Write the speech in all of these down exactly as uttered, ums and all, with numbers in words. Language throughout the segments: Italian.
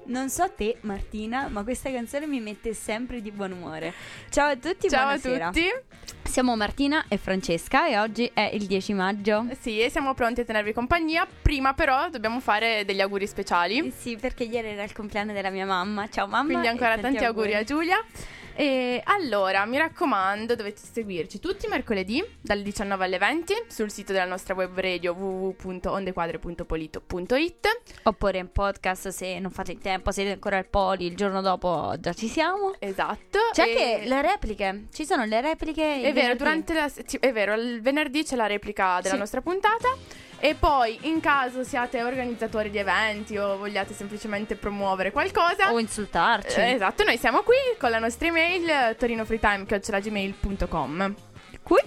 Non so te, Martina, ma questa canzone mi mette sempre di buon umore. Ciao a tutti, Ciao buonasera. a tutti. Siamo Martina e Francesca e oggi è il dieci maggio. Sì, e siamo pronti a tenervi compagnia. Prima però dobbiamo fare degli auguri speciali. Sì, perché ieri era il compleanno della mia mamma. Ciao mamma. Quindi ancora e tanti auguri. auguri a Giulia. E allora, mi raccomando, dovete seguirci tutti i mercoledì dalle diciannove alle venti sul sito della nostra web radio w w w punto ondequadre punto polito punto it, oppure in podcast se non fate il tempo, siete ancora al Poli, il giorno dopo già ci siamo. Esatto. C'è e... anche le repliche, ci sono le repliche. È vero, durante la... è vero, il venerdì c'è la replica della sì. nostra puntata. E poi, in caso siate organizzatori di eventi o vogliate semplicemente promuovere qualcosa o insultarci, eh, esatto, noi siamo qui con la nostra email torinofreetime chiocciola gmail punto com. Qui?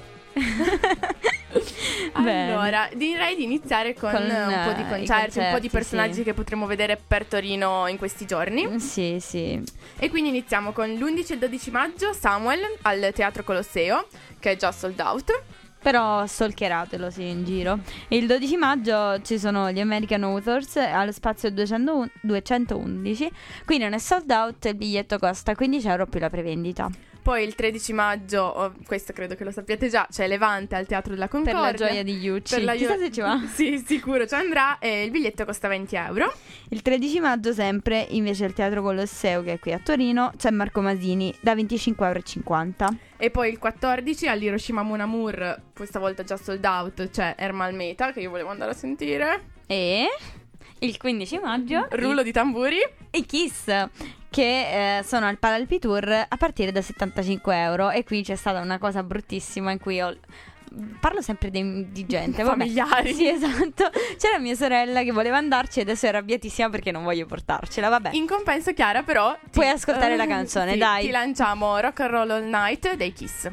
Allora, direi di iniziare con, con un po' di concerti, concerti, un po' di personaggi sì. che potremo vedere per Torino in questi giorni. Sì, sì. E quindi iniziamo con l'undici e il dodici maggio, Samuel al Teatro Colosseo, che è già sold out. Però stalkeratelo sì in giro. E il dodici maggio ci sono gli American Authors allo spazio duecentoundici. Qui non è sold out, il biglietto costa quindici euro più la prevendita. Poi il tredici maggio, oh, questo credo che lo sappiate già, c'è Levante al Teatro della Concordia. Per la gioia di Yucci. Per la Chissà io... se ci va. Sì, sicuro ci andrà e il biglietto costa venti euro. Il tredici maggio sempre, invece al Teatro Colosseo, che è qui a Torino, c'è Marco Masini da venticinque euro e cinquanta. E poi il quattordici all'Hiroshima Mon Amour, questa volta già sold out, c'è Ermal Meta, che io volevo andare a sentire. E il quindici maggio rullo i... di tamburi, i Kiss, che eh, sono al Palalpi Tour a partire da settantacinque euro. E qui c'è stata una cosa bruttissima in cui ho... parlo sempre di, di gente familiari. Vabbè. Sì, esatto. C'era mia sorella che voleva andarci e adesso è arrabbiatissima perché non voglio portarcela. Vabbè. In compenso, Chiara, però ti, puoi ascoltare uh, la canzone, sì, dai. Ti lanciamo Rock and Roll All Night dei Kiss.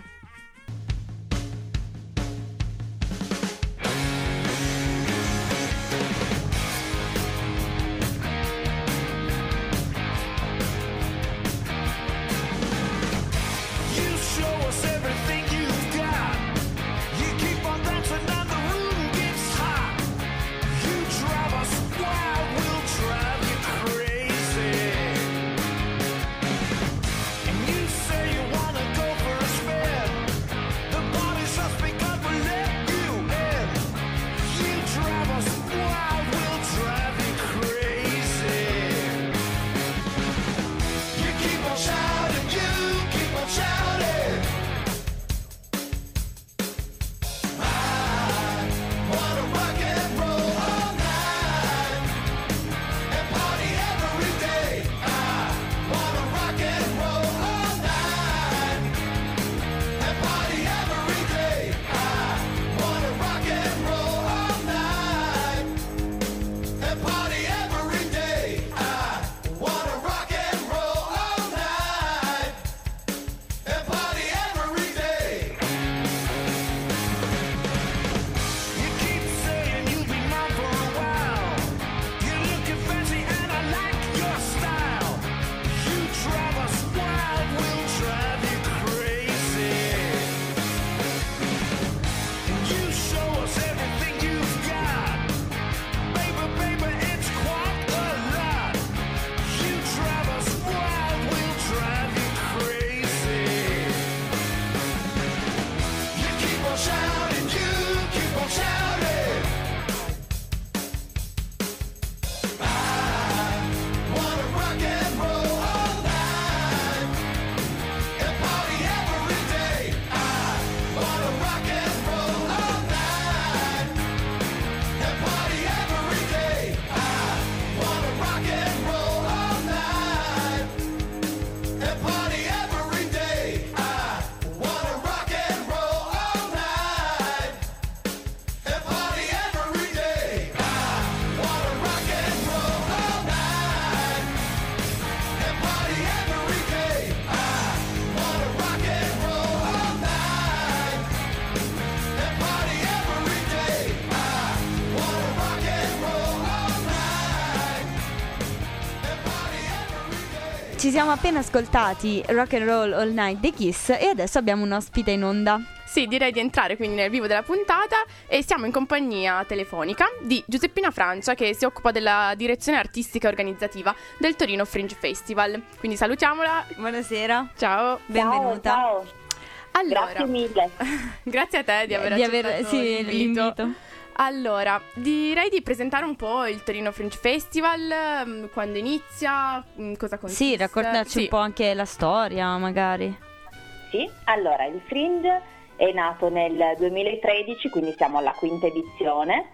Ci siamo appena ascoltati Rock and Roll All Night dei Kiss e adesso abbiamo un ospite in onda. Sì, direi di entrare quindi nel vivo della puntata e siamo in compagnia telefonica di Giuseppina Francia, che si occupa della direzione artistica e organizzativa del Torino Fringe Festival. Quindi salutiamola. Buonasera. Ciao. Benvenuta. Ciao, ciao. Allora, Grazie mille. grazie a te di aver di accettato aver, sì, l'invito. l'invito. Allora, direi di presentare un po' il Torino Fringe Festival, mm, quando inizia, mm, cosa consiste. Sì, raccontarci Sì. un po' anche la storia, magari. Sì, allora il Fringe è nato nel duemilatredici, quindi siamo alla quinta edizione.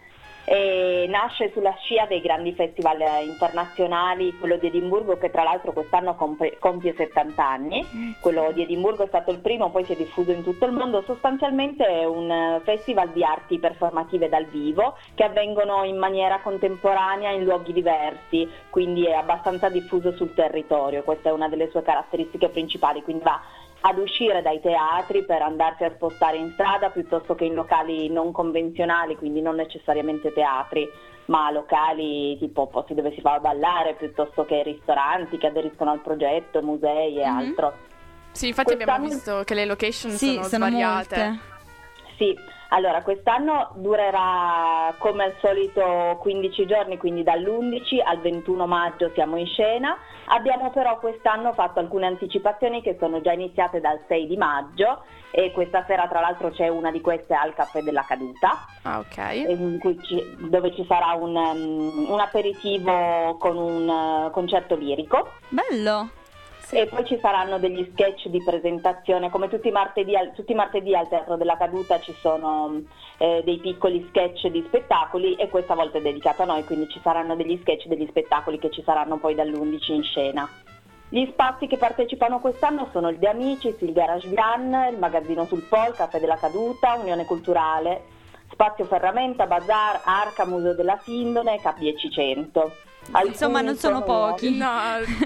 E nasce sulla scia dei grandi festival internazionali, quello di Edimburgo che tra l'altro quest'anno compie, compie settanta anni. Quello di Edimburgo è stato il primo, poi si è diffuso in tutto il mondo. Sostanzialmente è un festival di arti performative dal vivo che avvengono in maniera contemporanea in luoghi diversi, quindi è abbastanza diffuso sul territorio. Questa è una delle sue caratteristiche principali, quindi va ad uscire dai teatri per andarsi a spostare in strada piuttosto che in locali non convenzionali, quindi non necessariamente teatri, ma locali tipo posti dove si va a ballare piuttosto che ristoranti che aderiscono al progetto, musei e Mhm. altro. Sì, infatti abbiamo Quest'anno- visto che le location Sì, sono, sono svariate. molte. Sì, allora quest'anno durerà come al solito quindici giorni, quindi dall'undici al ventuno maggio siamo in scena. Abbiamo però quest'anno fatto alcune anticipazioni che sono già iniziate dal sei di maggio e questa sera tra l'altro c'è una di queste al Caffè della Caduta, Ah, ok. in cui ci- dove ci sarà un, um, un aperitivo con un uh, concerto lirico. Bello. Sì. E poi ci saranno degli sketch di presentazione, come tutti i martedì, al- tutti i martedì al Teatro della Caduta ci sono eh, dei piccoli sketch di spettacoli e questa volta è dedicato a noi, quindi ci saranno degli sketch degli spettacoli che ci saranno poi dall'undici in scena. Gli spazi che partecipano quest'anno sono il De Amicis, il Garage Vian, il Magazzino sul Po, il Caffè della Caduta, Unione Culturale, Spazio Ferramenta, Bazar, Arca, Museo della Sindone, Cap diecicento. Insomma, non sono pochi. No,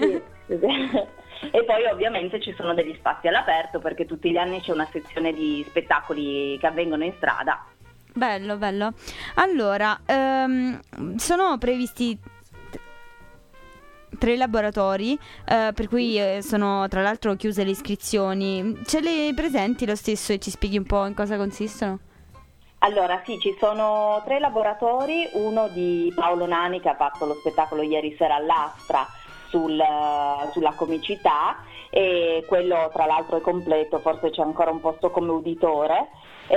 Sì. E poi ovviamente ci sono degli spazi all'aperto perché tutti gli anni c'è una sezione di spettacoli che avvengono in strada. Bello, bello. Allora, ehm, sono previsti t- tre laboratori, eh, per cui eh, sono tra l'altro chiuse le iscrizioni. Ce le presenti lo stesso e ci spieghi un po' in cosa consistono? Allora sì, ci sono tre laboratori, uno di Paolo Nani che ha fatto lo spettacolo ieri sera all'Astra sul, sulla comicità e quello tra l'altro è completo, forse c'è ancora un posto come uditore.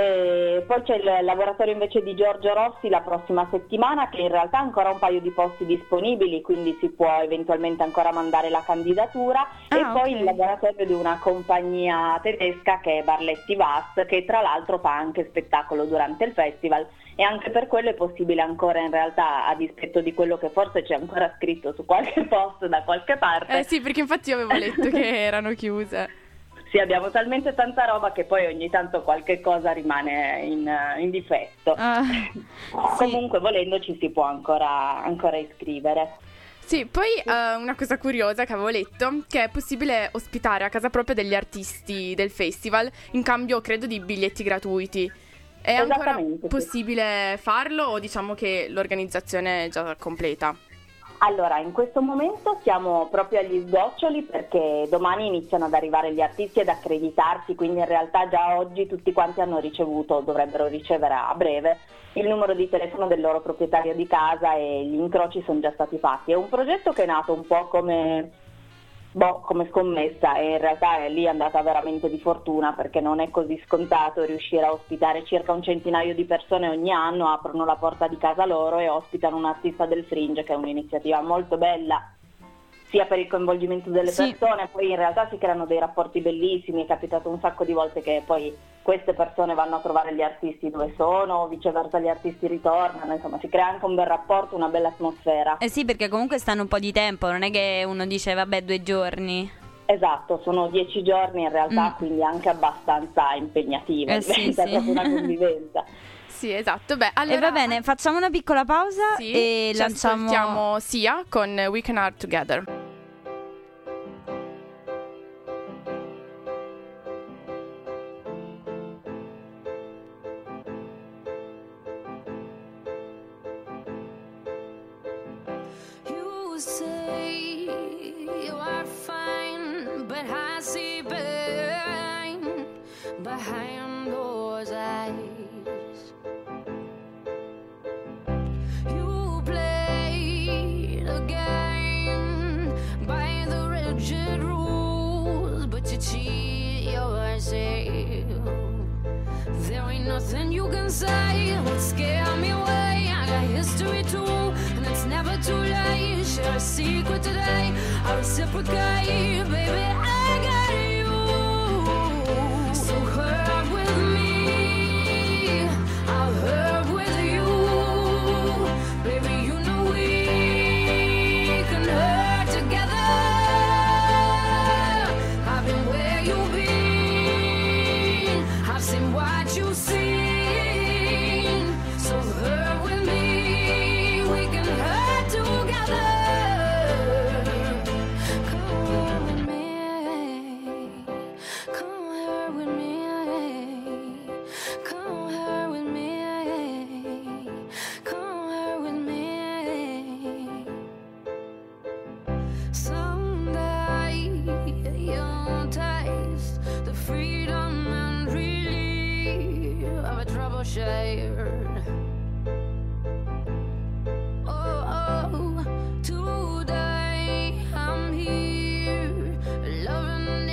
E poi c'è il laboratorio invece di Giorgio Rossi la prossima settimana che in realtà ha ancora un paio di posti disponibili, quindi si può eventualmente ancora mandare la candidatura. Ah, e poi ok. il laboratorio di una compagnia tedesca che è Barletti Vast, che tra l'altro fa anche spettacolo durante il festival e anche per quello è possibile ancora in realtà, a dispetto di quello che forse c'è ancora scritto su qualche post da qualche parte. eh sì, perché infatti io avevo letto che erano chiuse. Sì, abbiamo talmente tanta roba che poi ogni tanto qualche cosa rimane in, in difetto. Ah, sì. Comunque volendo ci si può ancora, ancora iscrivere. Sì, poi eh, una cosa curiosa che avevo letto, che è possibile ospitare a casa propria degli artisti del festival in cambio, credo, di biglietti gratuiti. È ancora Esattamente, sì. possibile farlo o diciamo che l'organizzazione è già completa? Allora, in questo momento siamo proprio agli sgoccioli perché domani iniziano ad arrivare gli artisti ad accreditarsi, quindi in realtà già oggi tutti quanti hanno ricevuto, o dovrebbero ricevere a breve, il numero di telefono del loro proprietario di casa e gli incroci sono già stati fatti. È un progetto che è nato un po' come, boh, come scommessa e in realtà è lì andata veramente di fortuna perché non è così scontato riuscire a ospitare circa un centinaio di persone ogni anno, aprono la porta di casa loro e ospitano un artista del Fringe, che è un'iniziativa molto bella sia per il coinvolgimento delle Sì. persone, poi in realtà si creano dei rapporti bellissimi, è capitato un sacco di volte che poi queste persone vanno a trovare gli artisti dove sono, o viceversa gli artisti ritornano, insomma si crea anche un bel rapporto, una bella atmosfera. Eh sì, perché comunque stanno un po' di tempo, non è che uno dice vabbè due giorni. Esatto, sono dieci giorni in realtà, Mm. quindi anche abbastanza impegnativa, Eh sì, diventa sì. proprio una convivenza. Sì, esatto. Beh, allora E va bene, facciamo una piccola pausa Sì, e ci lanciamo... ascoltiamo Sia con We Can Art Together. You say you are fine, but I see pain behind all nothing you can say would scare me away. I got history too, and it's never too late. Share a secret today, I reciprocate, baby. I got you, so hurt with me, I'll hurt with you, baby. You know we can hurt together. I've been where you've been, I've seen what you've seen. So hurt with me, we can hurt together. Come hurt with me, come hurt with me, come hurt with me, come hurt with me. Someday you'll taste the freedom and relief of a trouble shared. Oh, oh, today I'm here, loving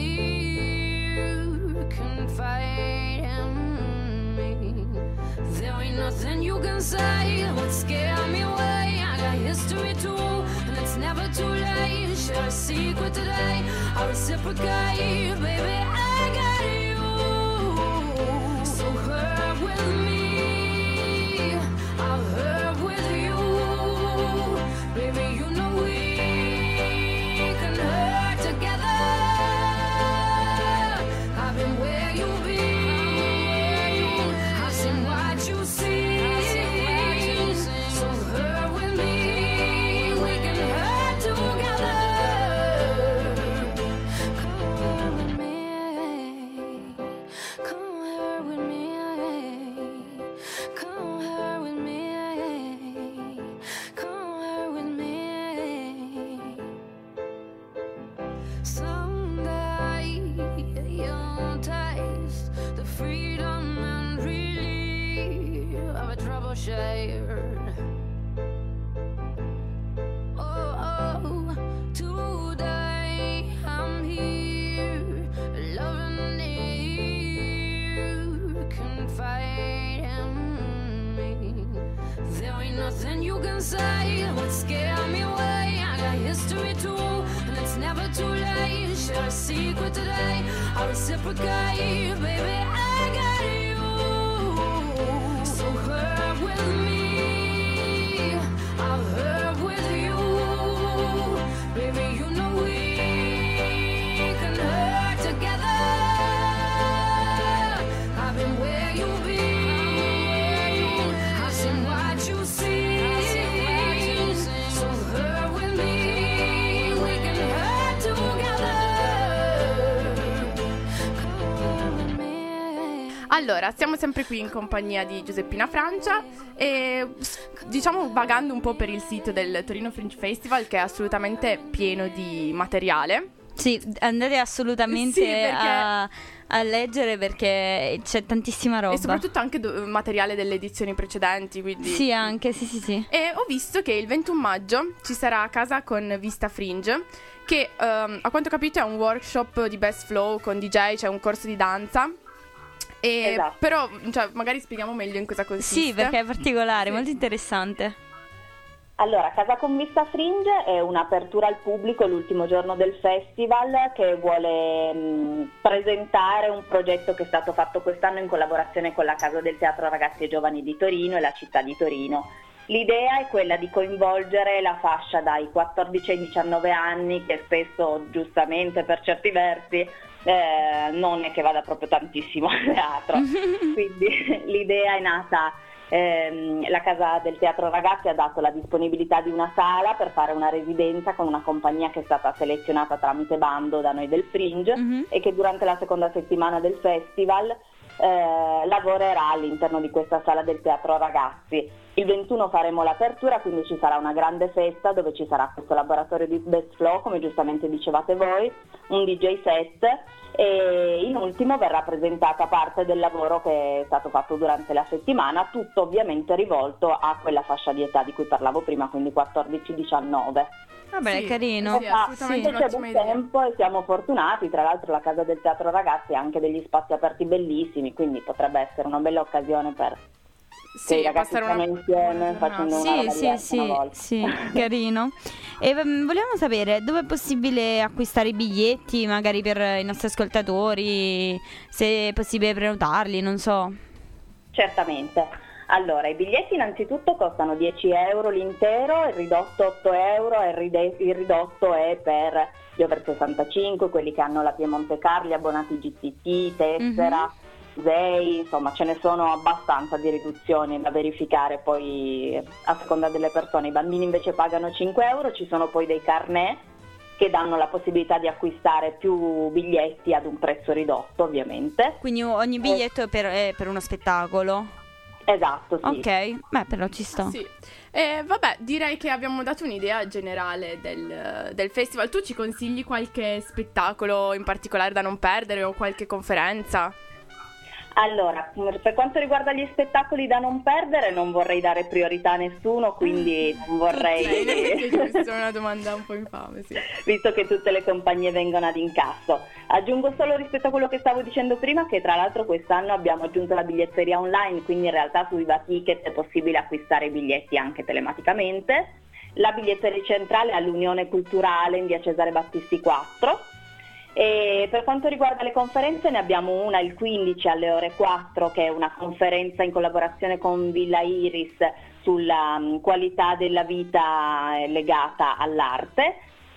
you, confide in me. There ain't nothing you can say would scare me away. I got history too, and it's never too late. Share a secret today, I reciprocate, baby. I got you, so hurt with me, I'll hurt with you, baby. You know we can hurt together. I've been where you've been, I've seen what you see. So hurt with me, we can hurt together. Come hurt with me, come hurt with me, come hurt with me, come hurt with me. Someday you'll taste the freedom and relief of a trouble shared. Oh, oh, today I'm here, loving you, confide in me. There ain't nothing you can say would scare me away. I got history too, and it's never too late. Share a secret today, I reciprocate, baby. I got you, so hurt with me, I'll hurt with you, baby. You know we can hurt together. I've been where you've been, I've seen what you see. So hurt with me, we can hurt together. Come hurt with me. Allora, siamo sempre qui in compagnia di Giuseppina Francia e s- diciamo vagando un po' per il sito del Torino Fringe Festival, che è assolutamente pieno di materiale. Sì, andate assolutamente Sì, perché- a, a leggere perché c'è tantissima roba. E soprattutto anche do- materiale delle edizioni precedenti, quindi... Sì, anche, sì, sì, sì. E ho visto che il ventuno maggio ci sarà a casa con Vista Fringe, che ehm, a quanto ho capito è un workshop di Best Flow con D J, c'è un corso di danza. E Esatto. Però, cioè, magari spieghiamo meglio in cosa consiste. Sì, perché è particolare, Sì. molto interessante. Allora, Casa con Vista Fringe è un'apertura al pubblico l'ultimo giorno del festival che vuole mh, presentare un progetto che è stato fatto quest'anno in collaborazione con la Casa del Teatro Ragazzi e Giovani di Torino e la città di Torino. L'idea è quella di coinvolgere la fascia dai quattordici ai diciannove anni, che spesso, giustamente per certi versi, eh, non è che vada proprio tantissimo a teatro. Quindi l'idea è nata, ehm, la Casa del Teatro Ragazzi ha dato la disponibilità di una sala per fare una residenza con una compagnia che è stata selezionata tramite bando da noi del Fringe Mhm. e che durante la seconda settimana del festival eh, lavorerà all'interno di questa sala del Teatro Ragazzi. Il ventuno faremo l'apertura, quindi ci sarà una grande festa dove ci sarà questo laboratorio di Best Flow, come giustamente dicevate voi, un D J set e in ultimo verrà presentata parte del lavoro che è stato fatto durante la settimana, tutto ovviamente rivolto a quella fascia di età di cui parlavo prima, quindi quattordici diciannove. Vabbè, Sì, è carino. sì, Esatto, assolutamente c'è un'ottima del idea. tempo e siamo fortunati, tra l'altro la Casa del Teatro Ragazzi ha anche degli spazi aperti bellissimi, quindi potrebbe essere una bella occasione per che Sì, i ragazzi passare una stanno insieme buona facendo giornata. una Sì, roba sì, diversa una sì, volta. sì, carino. E mm, volevamo sapere dove è possibile acquistare i biglietti, magari per i nostri ascoltatori, se è possibile prenotarli, non so. Certamente. Allora, i biglietti innanzitutto costano dieci euro l'intero, il ridotto otto euro e il, ride- il ridotto è per gli over sessantacinque, quelli che hanno la Piemonte Carli, abbonati G T T, Tessera, S E I, insomma ce ne sono abbastanza di riduzioni da verificare poi a seconda delle persone. I bambini invece pagano cinque euro, ci sono poi dei carnet che danno la possibilità di acquistare più biglietti ad un prezzo ridotto ovviamente. Quindi ogni biglietto è per, è per uno spettacolo. Esatto, sì. Ok, beh, però ci sto. Sì. E vabbè, direi che abbiamo dato un'idea generale del, del festival. Tu ci consigli qualche spettacolo in particolare da non perdere o qualche conferenza? Allora, per quanto riguarda gli spettacoli da non perdere, non vorrei dare priorità a nessuno, quindi non Beh, in vorrei, effetti è giusto, è una domanda un po' infame, sì. visto che tutte le compagnie vengono ad incasso. Aggiungo solo rispetto a quello che stavo dicendo prima che tra l'altro quest'anno abbiamo aggiunto la biglietteria online, quindi in realtà su Viva Ticket è possibile acquistare i biglietti anche telematicamente. La biglietteria centrale all'Unione Culturale in via Cesare Battisti quattro. E per quanto riguarda le conferenze ne abbiamo una il quindici alle ore quattro che è una conferenza in collaborazione con Villa Iris sulla um, qualità della vita eh, legata all'arte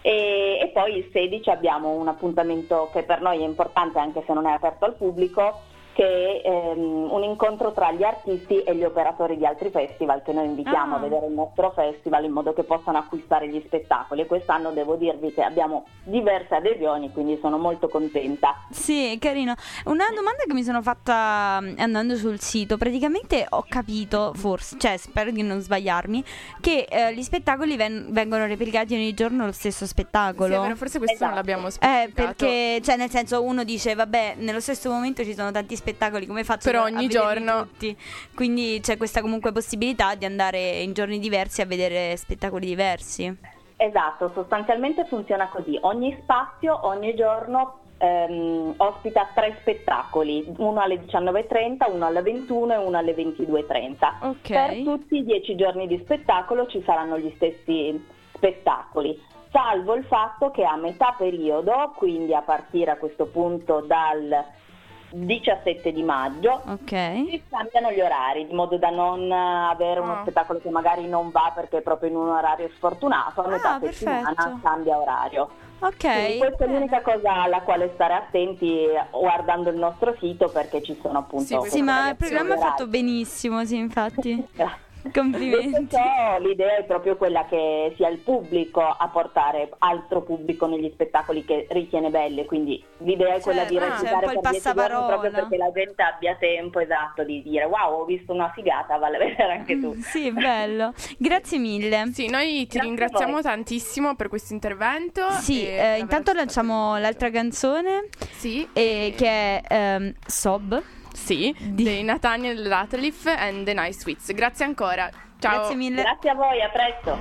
e, e poi il sedici abbiamo un appuntamento che per noi è importante anche se non è aperto al pubblico che è ehm, un incontro tra gli artisti e gli operatori di altri festival che noi invitiamo Ah. a vedere il nostro festival in modo che possano acquistare gli spettacoli e quest'anno devo dirvi che abbiamo diverse adesioni quindi sono molto contenta. Sì, carino. Una domanda che mi sono fatta mm, andando sul sito, praticamente ho capito, forse, cioè spero di non sbagliarmi, che eh, gli spettacoli ven- vengono replicati ogni giorno lo stesso Sì, spettacolo. è vero, forse questo non Esatto. l'abbiamo Eh, specificato. perché, cioè, nel senso, uno dice, vabbè, nello stesso momento ci sono tanti spettacoli, come faccio Per a ogni vederli giorno. tutti? Quindi c'è questa comunque possibilità di andare in giorni diversi a vedere spettacoli diversi. Esatto, sostanzialmente funziona così, ogni spazio ogni giorno ehm, ospita tre spettacoli, uno alle diciannove e trenta, uno alle ventuno e uno alle ventidue e trenta. Ok. Per tutti i dieci giorni di spettacolo ci saranno gli stessi spettacoli, salvo il fatto che a metà periodo, quindi a partire a questo punto dal diciassette di maggio, Ok. si cambiano gli orari, di modo da non avere uno Ah. spettacolo che magari non va perché è proprio in un orario sfortunato, a metà Ah, settimana perfetto. cambia orario. Ok. Quindi questa è bene. l'unica cosa alla quale stare attenti guardando il nostro sito perché ci sono appunto... Sì, Sì, ma il queste programma è variazioni fatto benissimo, sì, infatti. orari. Complimenti. Detto ciò, l'idea è proprio quella che sia il pubblico a portare altro pubblico negli spettacoli che ritiene belle, quindi l'idea è quella di Certo, ah, c'è un recitare po' il per dieci giorni passaparola. proprio perché la gente abbia tempo esatto di dire wow, ho visto una figata, vale a vedere anche tu. Sì, bello. Grazie mille. Sì, noi ti Grazie a ringraziamo voi. tantissimo per questo intervento. Sì, e eh, per aver intanto accettato lanciamo il- l'altra canzone Sì, eh, che è ehm, Sob. sì, Di- dei Nathaniel Rateliff and the Nice Sweets. Grazie ancora. Ciao. Grazie mille. Grazie a voi, a presto.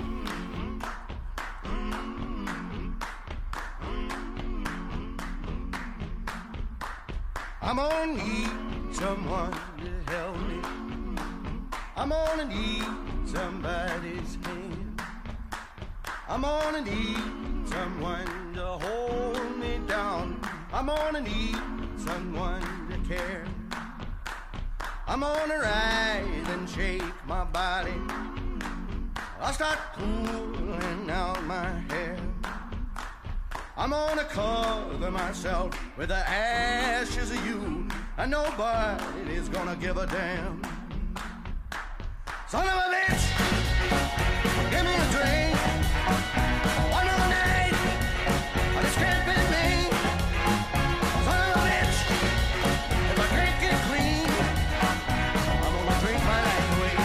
I'm gonna need someone to help me. I'm gonna need somebody's hand. I'm gonna need someone to hold me down. I'm gonna need someone to care. I'm gonna rise and shake my body. I'll start pulling out my hair. I'm gonna cover myself with the ashes of you, and nobody's gonna give a damn. Son of a bitch, give me a drink. One more night, I just can't be me. Son of a bitch, if I can't get clean, I'm gonna drink my life away.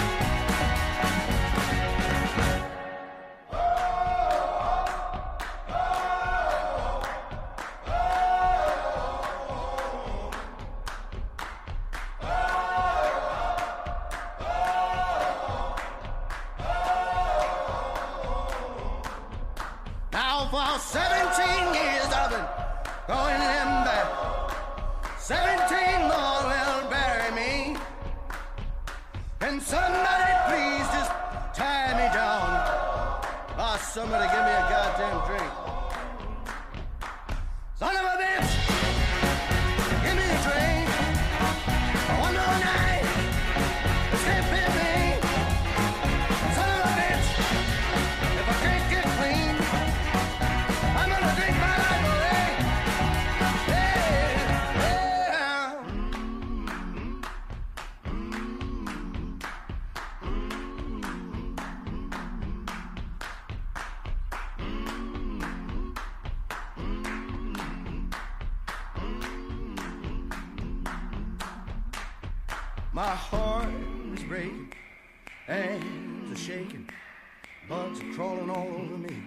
Oh, for seventeen years I've been going them back. Seventeen more will bury me. Can somebody please just tie me down? Oh, somebody give me a goddamn drink. Son of a bitch, give me a drink. One more night, stay with me. Son of a bitch, if I can't get clean, I'm gonna drink my life away. Yeah, yeah. My heart is breaking, hands are shaking, bugs are crawling all over me.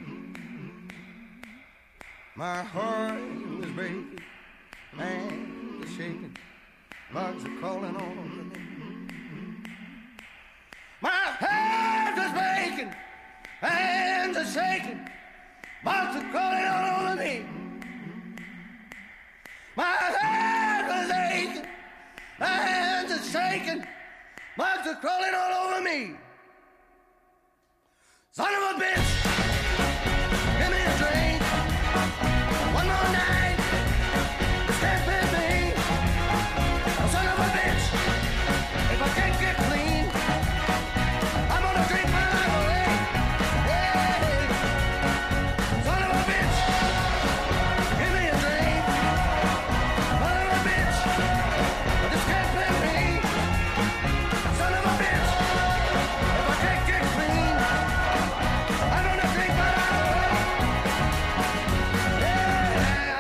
My heart is breaking, hands are shaking, bugs are crawling all over me. My heart is breaking, hands are shaking, bugs are crawling all over me. My heart is aching, my hands are shaking, bugs are crawling all over me. Son of a bitch, give me a drink. One more night, stay with me. Oh, son of a bitch, if I can't get clean, I'm gonna drink my life away. Yeah. Son of a bitch, give me a drink. Son of a bitch, just can't with me. Son of a bitch, if I can't get clean, I'm gonna drink my life away. Yeah.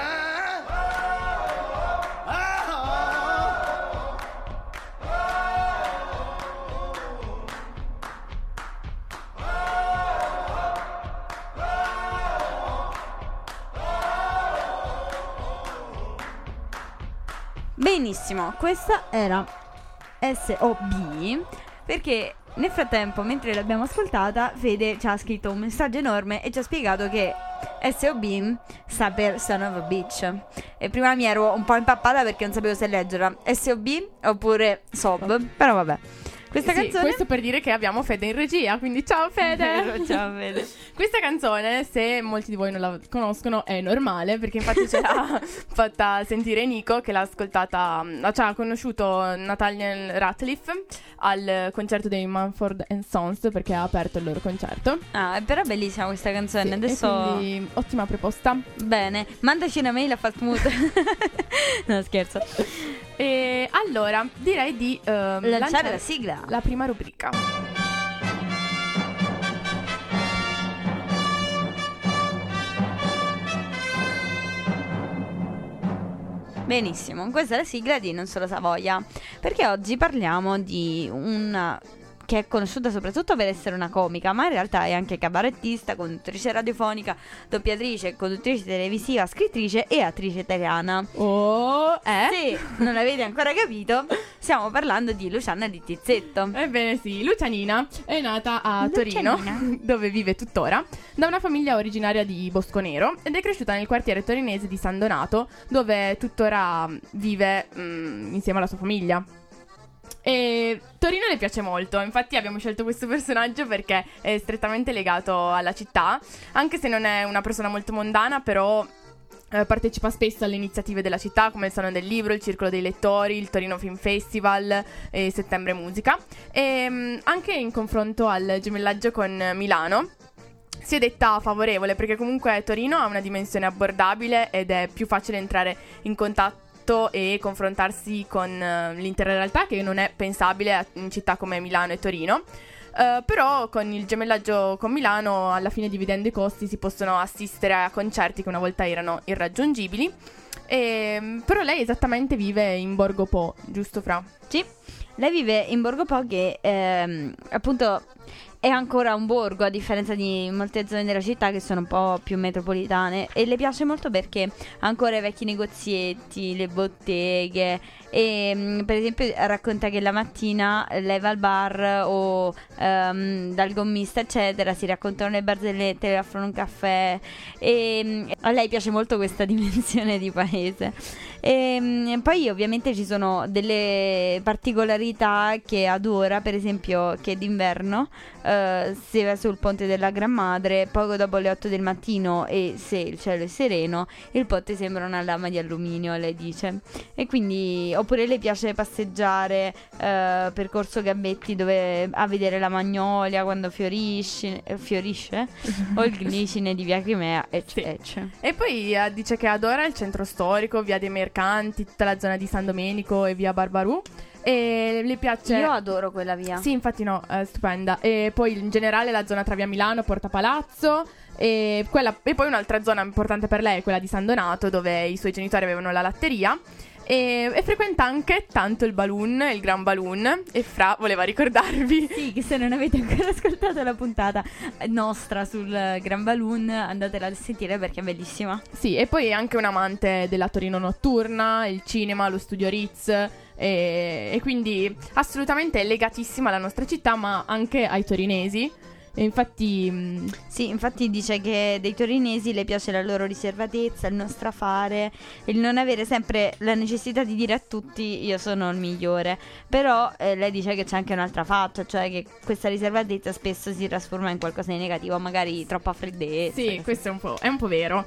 Benissimo, questa era S O B, perché nel frattempo, mentre l'abbiamo ascoltata, Fede ci ha scritto un messaggio enorme e ci ha spiegato che S O B sta per Son of a Bitch. E prima mi ero un po' impappata perché non sapevo se leggerla S O B oppure S O B, però vabbè. Questa Sì, canzone questo per dire che abbiamo Fede in regia, quindi ciao Fede. Ciao Fede. Questa canzone, se molti di voi non la conoscono, è normale, perché infatti ce l'ha fatta sentire Nico, che l'ha ascoltata, cioè ha conosciuto Nathaniel Rateliff al concerto dei Mumford and Sons, perché ha aperto il loro concerto. Ah, però è bellissima questa canzone. Sì, Adesso e quindi ottima proposta. bene, mandaci una mail a Fatmood. No, scherzo. E allora, direi di ehm, Lanciare la sigla. la prima rubrica. Benissimo, questa è la sigla di Non Solo Savoia, perché oggi parliamo di una che è conosciuta soprattutto per essere una comica, ma in realtà è anche cabarettista, conduttrice radiofonica, doppiatrice, conduttrice televisiva, scrittrice e attrice italiana. Oh, eh? Se non avete ancora capito, stiamo parlando di Luciana Littizzetto. Ebbene sì, Lucianina è nata a Lucianina. Torino, dove vive tuttora, da una famiglia originaria di Bosconero ed è cresciuta nel quartiere torinese di San Donato, dove tuttora vive mm, insieme alla sua famiglia. E Torino le piace molto, infatti abbiamo scelto questo personaggio perché è strettamente legato alla città, anche se non è una persona molto mondana, però eh, partecipa spesso alle iniziative della città, come il Salone del Libro, il Circolo dei Lettori, il Torino Film Festival e Settembre Musica, e mh, anche in confronto al gemellaggio con Milano si è detta favorevole, perché comunque Torino ha una dimensione abbordabile ed è più facile entrare in contatto e confrontarsi con uh, l'intera realtà, che non è pensabile in città come Milano e Torino. Uh, però con il gemellaggio con Milano, alla fine dividendo i costi, si possono assistere a concerti che una volta erano irraggiungibili. E, però lei esattamente vive in Borgo Po, giusto Fra? Sì, lei vive in Borgo Po, che ehm, appunto è ancora un borgo, a differenza di molte zone della città che sono un po' più metropolitane, e le piace molto perché ha ancora i vecchi negozietti, le botteghe, e mh, per esempio racconta che la mattina lei va al bar o ehm, dal gommista eccetera, si raccontano le barzellette, le offrono un caffè, e mh, a lei piace molto questa dimensione di paese. E mh, poi ovviamente ci sono delle particolarità che adora, per esempio che d'inverno Uh, si va sul ponte della Gran Madre poco dopo le otto del mattino, e se il cielo è sereno il ponte sembra una lama di alluminio, lei dice. E quindi, oppure le piace passeggiare uh, per Corso Gambetti, dove a vedere la magnolia quando fiorisce, eh, fiorisce o il glicine di via Crimea, ecc, Sì. ecc. E poi eh, dice che adora il centro storico, via dei Mercanti, tutta la zona di San Domenico e via Barbarù. E le piace... Io adoro quella via. Sì, infatti no, è stupenda. E poi in generale la zona tra via Milano, Porta Palazzo, e, quella... e poi un'altra zona importante per lei è quella di San Donato, dove i suoi genitori avevano la latteria. E, e frequenta anche tanto il Balloon, il Gran Balloon. E Fra voleva ricordarvi... Sì, che se non avete ancora ascoltato la puntata nostra sul Gran Balloon, andatela a sentire perché è bellissima. Sì, e poi è anche un amante della Torino notturna, il cinema, lo studio Ritz. E, e quindi assolutamente legatissima alla nostra città, ma anche ai torinesi. E infatti mh, Sì, infatti dice che dei torinesi le piace la loro riservatezza, il non strafare, il non avere sempre la necessità di dire a tutti io sono il migliore. Però eh, lei dice che c'è anche un'altra faccia, cioè che questa riservatezza spesso si trasforma in qualcosa di negativo, magari troppa freddezza. sì, così. questo è un po', è un po' vero.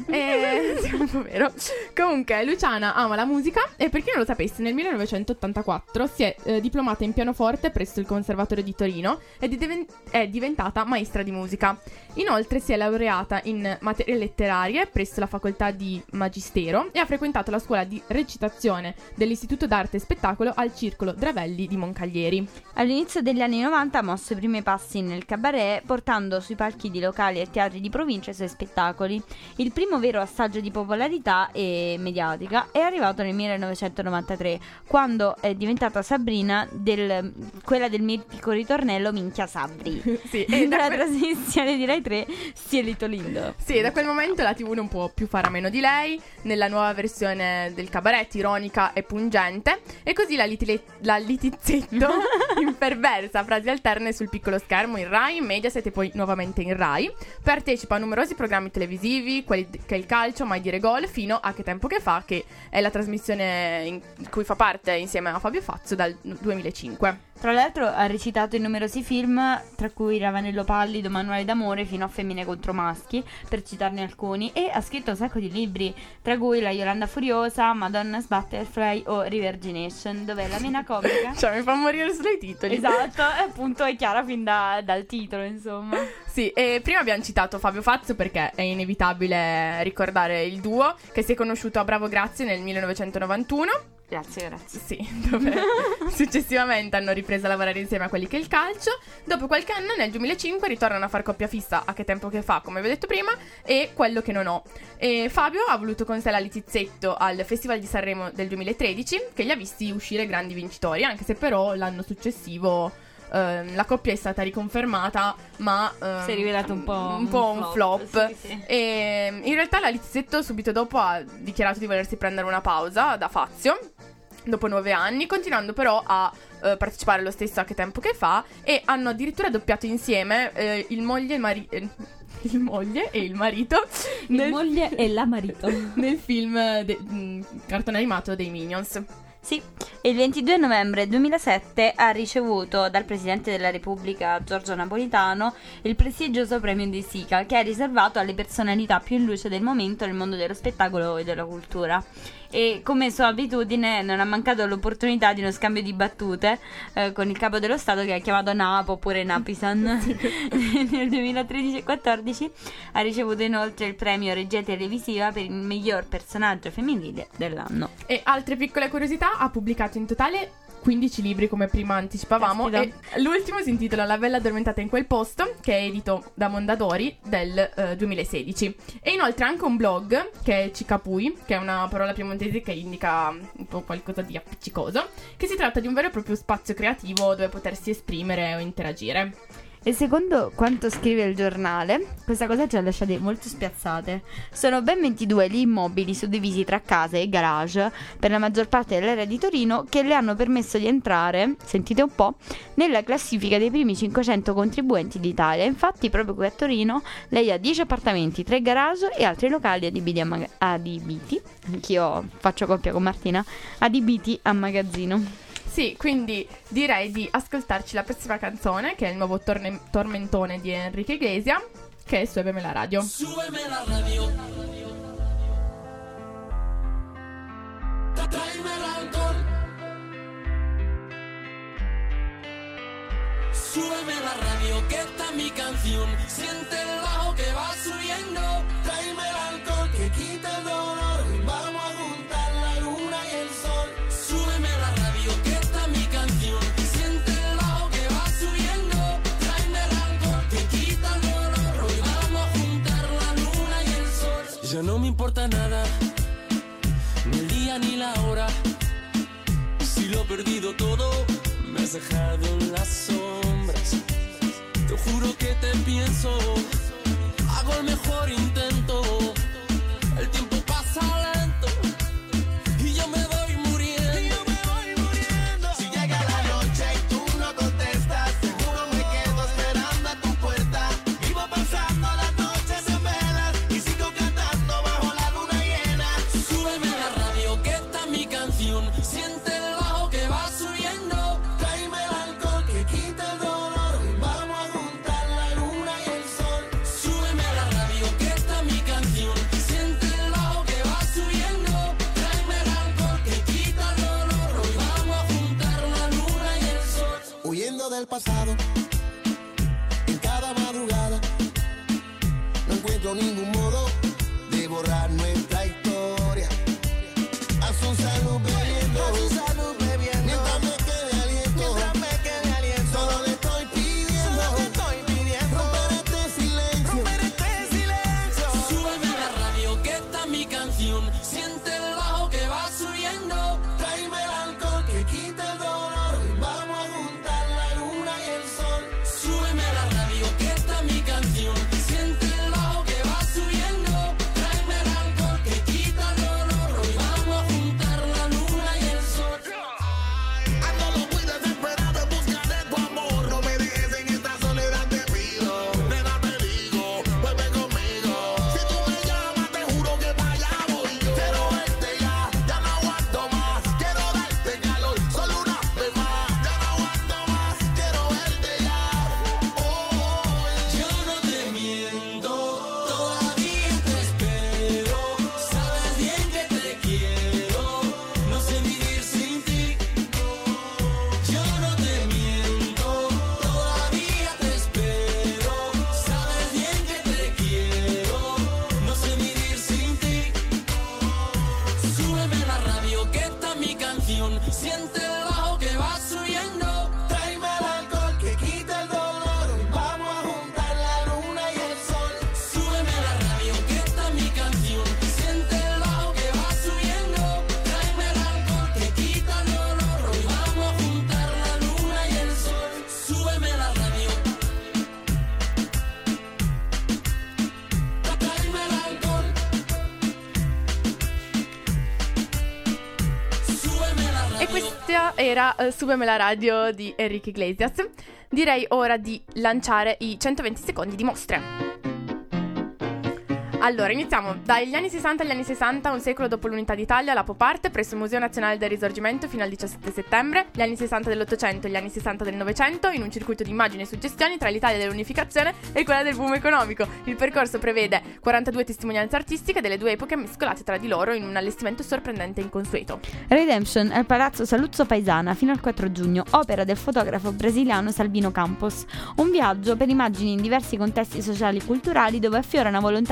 E, sì, è un po' vero. Comunque, Luciana ama la musica e, per chi non lo sapesse, nel millenovecentottantaquattro si è eh, diplomata in pianoforte presso il Conservatorio di Torino ed è, diven- è diventata maestra di musica. Inoltre si è laureata in materie letterarie presso la facoltà di Magistero e ha frequentato la scuola di recitazione dell'Istituto d'Arte e Spettacolo al Circolo Dravelli di Moncaglieri. All'inizio degli anni novanta ha mosso i primi passi nel cabaret, portando sui palchi di locali e teatri di provincia i suoi spettacoli. Il primo vero assaggio di popolarità e mediatica è arrivato nel millenovecentonovantatré, quando è diventata Sabrina, del, quella del mitico ritornello Minchia Sabri. Sì, e da della que- trasmissione di Rai tre Stielito Lindo. Sì, da quel momento la tivù non può più fare a meno di lei, nella nuova versione del cabaret, ironica e pungente, e così la, litile- la litizzetto imperversa frasi alterne sul piccolo schermo in Rai, in Mediaset e poi nuovamente in Rai. Partecipa a numerosi programmi televisivi, quelli che è il calcio, Mai dire gol, fino a Che tempo che fa, che è la trasmissione in cui fa parte insieme a Fabio Fazio dal duemilacinque. Tra l'altro ha recitato in numerosi film, tra cui Ravanello Pallido, Manuale d'amore, fino a Femmine contro maschi, per citarne alcuni, e ha scritto un sacco di libri, tra cui La Yolanda Furiosa, Madonna's Butterfly o Revirgination, dove è la mena comica. Cioè, mi fa morire solo i titoli. Esatto, e appunto è chiara fin da- dal titolo, insomma. Sì, e prima abbiamo citato Fabio Fazio perché è inevitabile ricordare il duo che si è conosciuto a Bravo Grazie nel millenovecentonovantuno. Grazie, grazie. Sì, dove successivamente hanno ripreso a lavorare insieme a Quelli che è il calcio. Dopo qualche anno, nel duemilacinque, ritornano a far coppia fissa a Che tempo che fa, come vi ho detto prima, e Quello che non ho. E Fabio ha voluto con sé la Litizzetto al Festival di Sanremo del duemilatredici, che li ha visti uscire grandi vincitori, anche se però l'anno successivo ehm, la coppia è stata riconfermata, ma ehm, Si è rivelato un po' un, po' un flop. Sì, sì. E in realtà la Litizzetto subito dopo ha dichiarato di volersi prendere una pausa da Fazio, dopo nove anni, continuando però a eh, partecipare lo stesso a Che tempo che fa, e hanno addirittura doppiato insieme eh, il moglie e il mari- eh, il moglie e il marito Il nel, moglie e la marito. nel film de- mh, cartone animato dei Minions. Sì, e il ventidue novembre duemilasette ha ricevuto dal Presidente della Repubblica Giorgio Napolitano il prestigioso premio De Sica, che è riservato alle personalità più in luce del momento nel mondo dello spettacolo e della cultura. E come sua abitudine non ha mancato l'opportunità di uno scambio di battute eh, con il capo dello Stato, che ha chiamato Napo oppure Napisan. Nel duemilatredici e quattordici ha ricevuto inoltre il premio Regia Televisiva per il miglior personaggio femminile dell'anno. E altre piccole curiosità: ha pubblicato in totale quindici libri, come prima anticipavamo, Caspita. e l'ultimo si intitola La bella addormentata in quel posto, che è edito da Mondadori del eh, duemilasedici. E inoltre anche un blog che è Cicapui, che è una parola piemontese che indica un po' qualcosa di appiccicoso, che si tratta di un vero e proprio spazio creativo dove potersi esprimere o interagire. E secondo quanto scrive il giornale, questa cosa ci ha lasciate molto spiazzate. Sono ben ventidue gli immobili suddivisi tra case e garage per la maggior parte dell'area di Torino che le hanno permesso di entrare, sentite un po', nella classifica dei primi cinquecento contribuenti d'Italia. Infatti proprio qui a Torino lei ha dieci appartamenti, tre garage e altri locali adibiti a maga- adibiti, anch'io faccio coppia con Martina, adibiti a magazzino. Sì, quindi direi di ascoltarci la prossima canzone, che è il nuovo torne- tormentone di Enrique Iglesias, che è Súbeme la radio. Súbeme la radio. Tráeme el alcohol. Súbeme la radio, que esta es mi canción. Siente el bajo que va subiendo. Tráeme el alcohol que quita el dolor. Vamos a juntar la luna y el sol. Súbeme la radio, que esta es mi canción. Siente el bajo que va subiendo. Tráeme el alcohol que quita el dolor. Hoy vamos a juntar la luna y el sol. Ya no me importa nada, ni el día ni la hora. Si lo he perdido todo, me has dejado en las sombras. Te juro que te pienso, hago el mejor intento. El tiempo pasa lento y yo me voy muriendo. Y yo me voy muriendo. Si llega la noche y tú no contestas, seguro me quedo esperando a tu puerta. Vivo pasando las noches en velas y sigo cantando bajo la luna llena. Súbeme la radio, que esta es mi canción. Siente el bajo que va subiendo. Tráeme el alcohol que quita el dolor. Vamos a juntar la luna y el sol. Súbeme la radio, que esta es mi canción. Siente el bajo que va subiendo. Tráeme el alcohol que quita el dolor. Hoy vamos a juntar la luna y el sol. Huyendo del pasado, en cada madrugada, no encuentro ningún modo de borrar nuestra historia. A su salud bebiendo, a su salud bebiendo. Mientras me quede aliento, mientras me quede aliento. Solo le estoy pidiendo, solo le estoy pidiendo. Romper este silencio, romper este silencio. Súbeme la radio, que esta es mi canción. Siente el bajo que va subiendo. Tráeme el alcohol que quita el dolor. Vamos a juntar la luna y el sol. Súbeme la radio, que esta es mi canción. Siente el bajo que va subiendo. Tráeme el alcohol que quita el dolor. Hoy vamos a juntar la luna y el sol. Ando muy desesperado en busca de tu amor. No me dejes en esta soledad, te pido. Nena, te digo, vuelve conmigo. Si tú me llamas, te juro que para allá voy yo. Quiero verte ya, ya no aguanto más. Quiero darte calor, solo una vez más. Ya no aguanto más, quiero verte ya. Oh, yo no te miento, todavía te espero. Sabes bien que te quiero, no sé vivir sin ti. Yo no te miento, todavía te espero. Sabes bien que te quiero, no sé vivir sin ti. Súbeme la radio, que esta es mi canción. Siente el bajo que va subiendo. Tráeme el alcohol que quita el dolor. Vamos a juntar la luna y el sol. Súbeme la radio, que esta es mi canción. Siente el bajo que va subiendo. Tráeme el alcohol que quita el dolor. Hoy vamos a juntar la luna y el sol. Súbeme la radio. Tráeme el alcohol. Súbeme la radio. E questa era uh, Súbeme la radio di Enrique Iglesias. Direi ora di lanciare i centoventi secondi di mostre. Allora, iniziamo. Dagli anni sessanta agli anni sessanta, un secolo dopo l'unità d'Italia, la pop art presso il Museo Nazionale del Risorgimento fino al diciassette settembre, gli anni sessanta dell'Ottocento e gli anni sessanta del Novecento, in un circuito di immagini e suggestioni tra l'Italia dell'unificazione e quella del boom economico. Il percorso prevede quarantadue testimonianze artistiche delle due epoche mescolate tra di loro in un allestimento sorprendente e inconsueto. Redemption è il Palazzo Saluzzo Paisana fino al quattro giugno, opera del fotografo brasiliano Salvino Campos. Un viaggio per immagini in diversi contesti sociali e culturali dove affiora una volontà di rededizione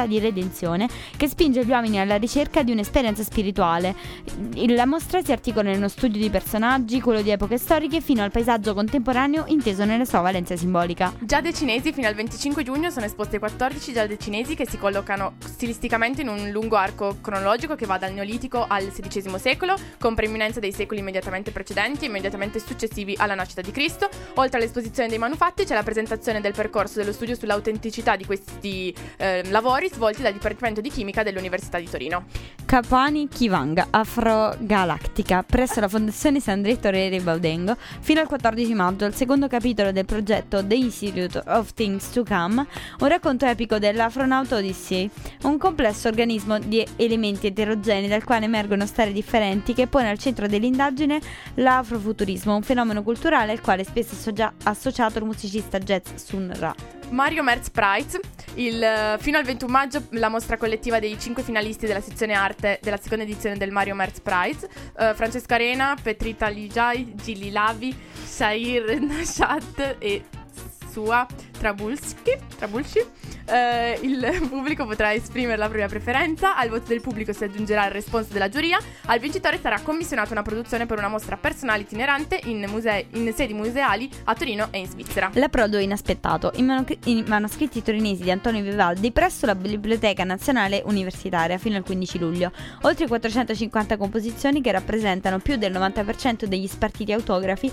redenzione, che spinge gli uomini alla ricerca di un'esperienza spirituale. La mostra si articola in uno studio di personaggi, quello di epoche storiche, fino al paesaggio contemporaneo inteso nella sua valenza simbolica. Giade cinesi fino al venticinque giugno sono esposte quattordici giade cinesi che si collocano stilisticamente in un lungo arco cronologico che va dal Neolitico al sedicesimo secolo, con preeminenza dei secoli immediatamente precedenti e immediatamente successivi alla nascita di Cristo. Oltre all'esposizione dei manufatti c'è la presentazione del percorso dello studio sull'autenticità di questi eh, lavori svolti dal Dipartimento di Chimica dell'Università di Torino. Kapani Kivang Afrogalattica, presso la Fondazione Sandretto Rere Baudengo, fino al quattordici maggio, il secondo capitolo del progetto The Institute of Things to Come, un racconto epico dell'Afronauta Odyssey, un complesso organismo di elementi eterogenei dal quale emergono storie differenti che pone al centro dell'indagine l'afrofuturismo, un fenomeno culturale al quale spesso è associa- associato il musicista jazz Sun Ra. Mario Merz Prize, il, fino al ventuno maggio la mostra collettiva dei cinque finalisti della sezione arte della seconda edizione del Mario Merz Prize, uh, Francesco Arena, Petrita Lijai, Gilli Lavi, Shair Nashat e Sua Trabulski, Trabulski. Uh, il pubblico potrà esprimere la propria preferenza. Al voto del pubblico si aggiungerà il responso della giuria. Al vincitore sarà commissionata una produzione per una mostra personale itinerante in, musei, in sedi museali a Torino e in Svizzera. L'approdo inaspettato in, manu- in manoscritti torinesi di Antonio Vivaldi presso la Biblioteca Nazionale Universitaria fino al quindici luglio. Oltre quattrocentocinquanta composizioni che rappresentano più del novanta per cento degli spartiti autografi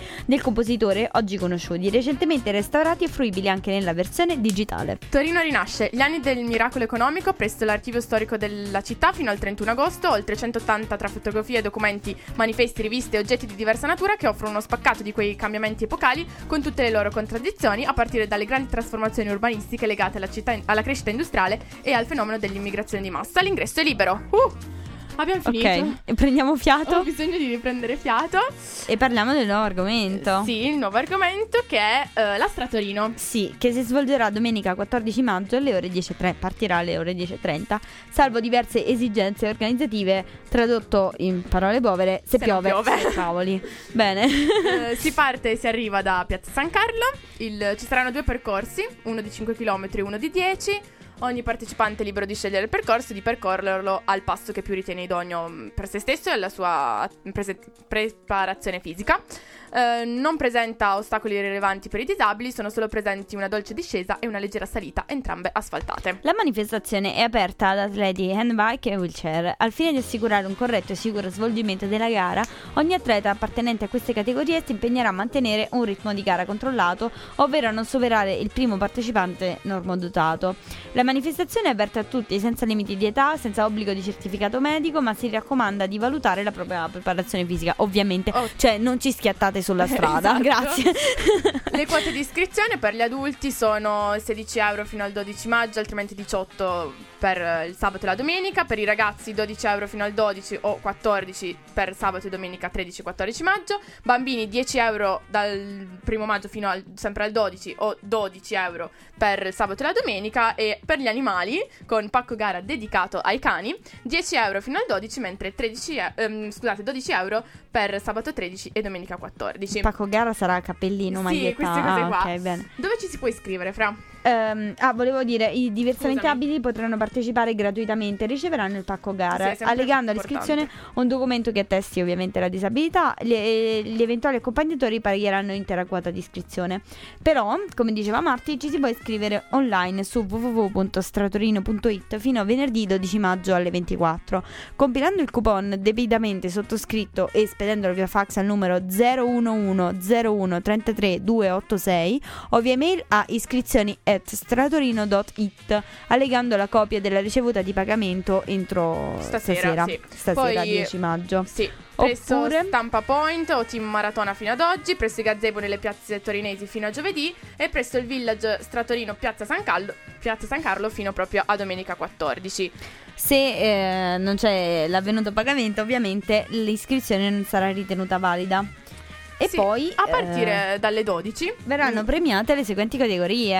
del compositore oggi conosciuti, recentemente restaurati e fruibili anche nella versione digitale. Torino rinasce. Gli anni del miracolo economico presso l'archivio storico della città fino al trentuno agosto, oltre centottanta tra fotografie, documenti, manifesti, riviste e oggetti di diversa natura che offrono uno spaccato di quei cambiamenti epocali con tutte le loro contraddizioni, a partire dalle grandi trasformazioni urbanistiche legate alla, città, alla crescita industriale e al fenomeno dell'immigrazione di massa. L'ingresso è libero. Uh! Abbiamo finito. Ok, prendiamo fiato. Ho bisogno di riprendere fiato. E parliamo del nuovo argomento. Sì, il nuovo argomento che è uh, la Stratorino. Sì, che si svolgerà domenica quattordici maggio alle ore dieci e trenta, partirà alle ore dieci e trenta, salvo diverse esigenze organizzative, tradotto in parole povere, se, Se piove, non piove. se cavoli. Bene. Uh, si parte e si arriva da Piazza San Carlo. Il, ci saranno due percorsi, uno di cinque chilometri e uno di dieci. Ogni partecipante è libero di scegliere il percorso e di percorrerlo al passo che più ritiene idoneo per se stesso e alla sua prese- preparazione fisica. Eh, non presenta ostacoli rilevanti per i disabili, sono solo presenti una dolce discesa e una leggera salita, entrambe asfaltate. La manifestazione è aperta ad atleti handbike e wheelchair. Al fine di assicurare un corretto e sicuro svolgimento della gara, ogni atleta appartenente a queste categorie si impegnerà a mantenere un ritmo di gara controllato, ovvero a non superare il primo partecipante normodotato. La manifestazione è aperta a tutti, senza limiti di età, senza obbligo di certificato medico, ma si raccomanda di valutare la propria preparazione fisica, ovviamente. Oh. Cioè, non ci schiattate sulla strada. Esatto. Grazie. Le quote di iscrizione per gli adulti sono sedici euro fino al dodici maggio, altrimenti diciotto per il sabato e la domenica. Per i ragazzi dodici euro fino al dodici o quattordici per sabato e domenica tredici e quattordici maggio. Bambini dieci euro dal primo maggio fino al, sempre al dodici o dodici euro per il sabato e la domenica. E per gli animali, con pacco gara dedicato ai cani, dieci euro fino al dodici, mentre tredici ehm, scusate, dodici euro per sabato tredici e domenica quattordici. Pacco gara sarà cappellino, Sì, maglietta. queste cose Ah, qua. ok, bene. Dove ci si può iscrivere, Fra? Ehm, ah, volevo dire, i diversamente Scusami. abili potranno partecipare gratuitamente e riceveranno il pacco Sì, gara, è sempre allegando all'iscrizione un documento che attesti ovviamente la disabilità. Gli, gli eventuali accompagnatori pagheranno l'intera quota di iscrizione. Però, come diceva Marti, ci si può iscrivere online su w w w punto stratorino punto i t fino a venerdì dodici maggio alle ventiquattro. Compilando il coupon debitamente sottoscritto e spedendolo via fax al numero zero uno uno zero uno tre tre due otto sei o via mail a iscrizioni at stratorino punto it, allegando la copia della ricevuta di pagamento entro Stasera, stasera, sì. stasera Poi- dieci maggio. Sì, presso Oppure- Stampa Point o Team Maratona fino ad oggi, presso i gazebo nelle piazze torinesi fino a giovedì e presso il Village Stratorino Piazza San Carlo, Piazza San Carlo fino proprio a domenica quattordici. Se eh, non c'è l'avvenuto pagamento, ovviamente l'iscrizione non sarà ritenuta valida. E Sì, poi a eh, partire dalle dodici verranno mm, premiate le seguenti categorie.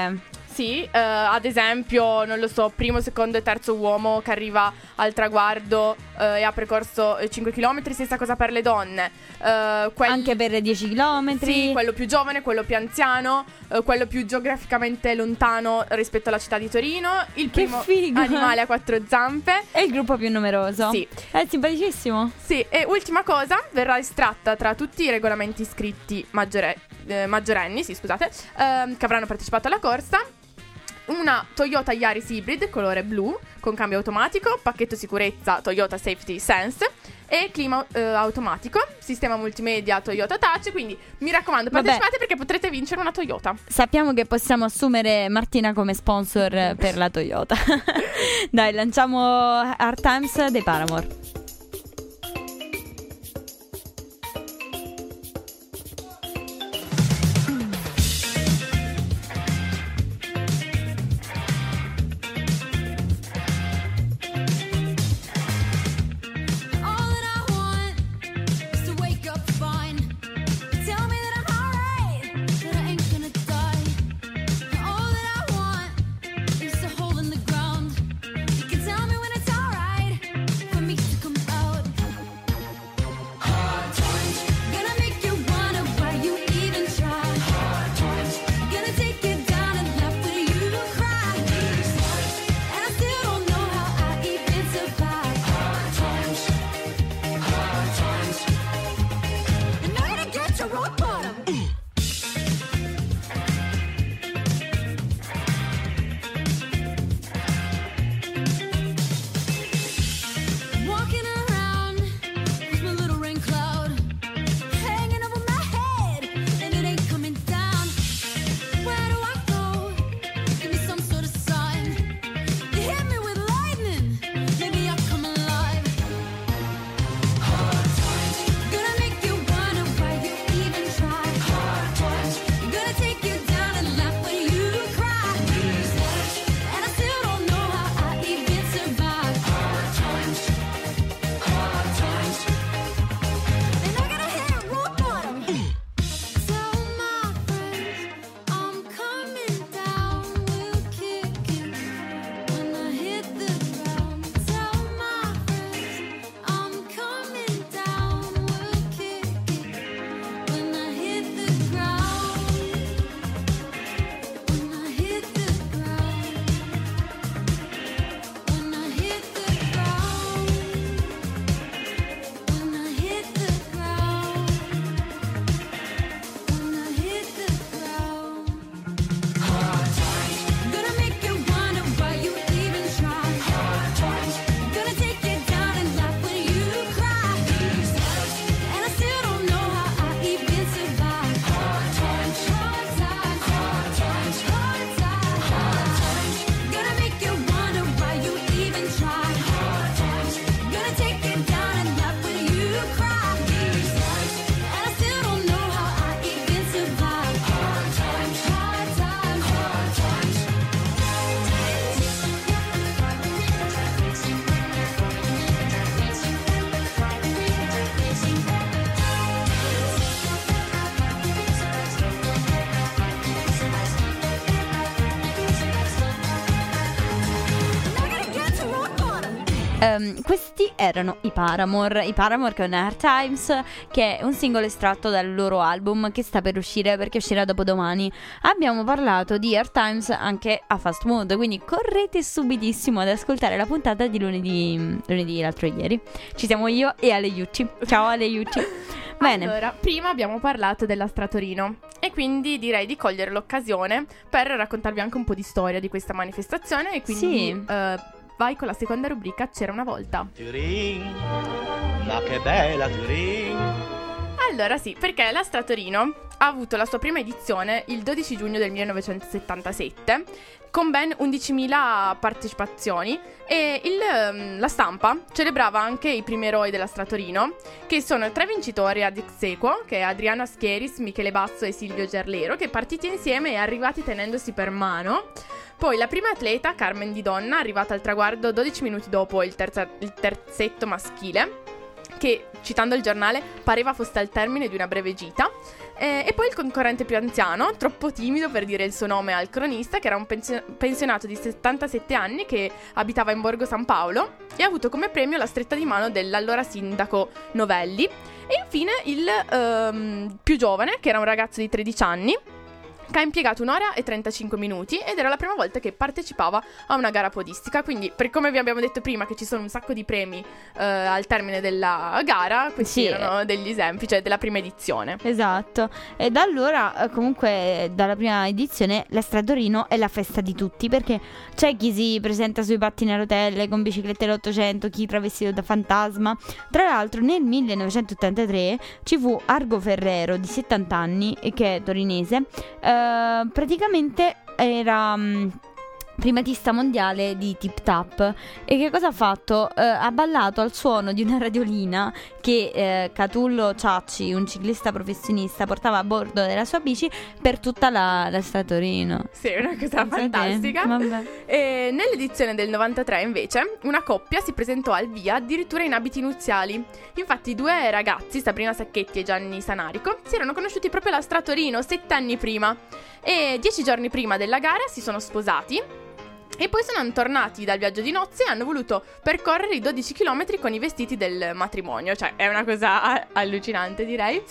sì, eh, ad esempio, non lo so, primo, secondo e terzo uomo che arriva al traguardo eh, e ha percorso eh, cinque chilometri, stessa cosa per le donne. Eh, quel- Anche per dieci chilometri. Sì, quello più giovane, quello più anziano, eh, quello più geograficamente lontano rispetto alla città di Torino, il Che primo figo. animale a quattro zampe. È il gruppo più numeroso. Sì. È simpaticissimo. Sì, e ultima cosa, verrà estratta tra tutti i regolamenti iscritti maggiore- eh, maggiorenni, sì, scusate, ehm, che avranno partecipato alla corsa, una Toyota Yaris Hybrid colore blu con cambio automatico, pacchetto sicurezza Toyota Safety Sense e clima eh, automatico, sistema multimedia Toyota Touch. Quindi mi raccomando, Vabbè. partecipate perché potrete vincere una Toyota. Sappiamo che possiamo assumere Martina come sponsor per la Toyota. Dai, lanciamo Hard Times dei Paramore. All that I want is to wake up fine. Tell me that I'm alright, that I ain't gonna die. All that I want is a hole in the ground. You can tell me when it's alright for me to come out. Hard times, gonna make you wonder why you even try. Hard times, gonna take you down and laugh when you cry. And I still don't know how I even survive. Hard times. Hard times. And I'm gonna get your rock bottom. Walking around with my little rain cloud hanging over my head, and it ain't coming down. Where do I go? Give me some sort of sign. You hit me with lightning, maybe I'll come alive. Hard times, gonna make you wonder why you even try. Hard times, gonna take you down and laugh when you cry. And I still don't know how I even survive. Hard times, hard times, and I gotta hit rock bottom. Tell my friends I'm coming down, we'll kick it when I hit the ground. Tell my friends I'm coming down, we'll kick it when I hit the ground. When I hit the ground. When I hit the ground. When I hit the ground. When I hit the ground. Hard times, gonna make you wonder why you even try. Hard times, gonna take you down and laugh when you cry. And I still don't know how I even survive. Hard times, hard times, hard times, hard times, hard times, gonna make you wonder why you even try. Hard times, gonna take you down and laugh when you cry. And I still don't know how I even survive. Hard times, hard times, hard times. And I gotta get to rock bottom. Ehm, questi erano i Paramore. I Paramore con Hard Times, che è un singolo estratto dal loro album che sta per uscire, perché uscirà dopodomani. Abbiamo parlato di Hard Times anche a Fast Mood, quindi correte subitissimo ad ascoltare la puntata di lunedì, lunedì l'altro ieri. Ci siamo io e Ale Iucci. Ciao Ale Iucci. Bene. Allora, prima abbiamo parlato della Stratorino e quindi direi di cogliere l'occasione per raccontarvi anche un po' di storia di questa manifestazione e quindi Sì. eh, vai con la seconda rubrica C'era una volta. Turin, ma che bella Turin. Allora sì, perché la Stratorino ha avuto la sua prima edizione il dodici giugno del millenovecentosettantasette con ben undicimila partecipazioni e il, ehm, la stampa celebrava anche i primi eroi della Stratorino, che sono tre vincitori ad ex aequo, che è Adriano Aschieris, Michele Basso e Silvio Gerlero, che partiti insieme e arrivati tenendosi per mano. Poi la prima atleta, Carmen Di Donna, arrivata al traguardo dodici minuti dopo il, terza, il terzetto maschile, che, citando il giornale, pareva fosse al termine di una breve gita. Eh, e poi il concorrente più anziano, troppo timido per dire il suo nome al cronista, che era un pensio- pensionato di settantasette anni che abitava in Borgo San Paolo e ha avuto come premio la stretta di mano dell'allora sindaco Novelli. E infine il ehm, più giovane, che era un ragazzo di tredici anni, che ha impiegato un'ora e trentacinque minuti ed era la prima volta che partecipava a una gara podistica. Quindi, per come vi abbiamo detto prima che ci sono un sacco di premi eh, al termine della gara, questi Sì. erano degli esempi, cioè della prima edizione. Esatto. E da allora, eh, comunque, dalla prima edizione, l'Estra Torino è la festa di tutti, perché c'è chi si presenta sui pattini a rotelle, con biciclette dell'Ottocento, chi travestito da fantasma. Tra l'altro, nel millenovecentottantatré ci fu Argo Ferrero, di settanta anni, e che è torinese. Eh, praticamente era... mh, primatista mondiale di Tip Tap. E che cosa ha fatto? Eh, ha ballato al suono di una radiolina che eh, Catullo Ciacci, un ciclista professionista, portava a bordo della sua bici per tutta la, la Strada Torino. Sì, è una cosa Pensate? fantastica. Vabbè. E nell'edizione del novantatré, invece, una coppia si presentò al via addirittura in abiti nuziali. Infatti, due ragazzi, Sabrina Sacchetti e Gianni Sanarico, si erano conosciuti proprio alla Strada Torino sette anni prima. E dieci giorni prima della gara si sono sposati. E poi sono tornati dal viaggio di nozze e hanno voluto percorrere i dodici chilometri con i vestiti del matrimonio. Cioè, è una cosa a- allucinante, direi.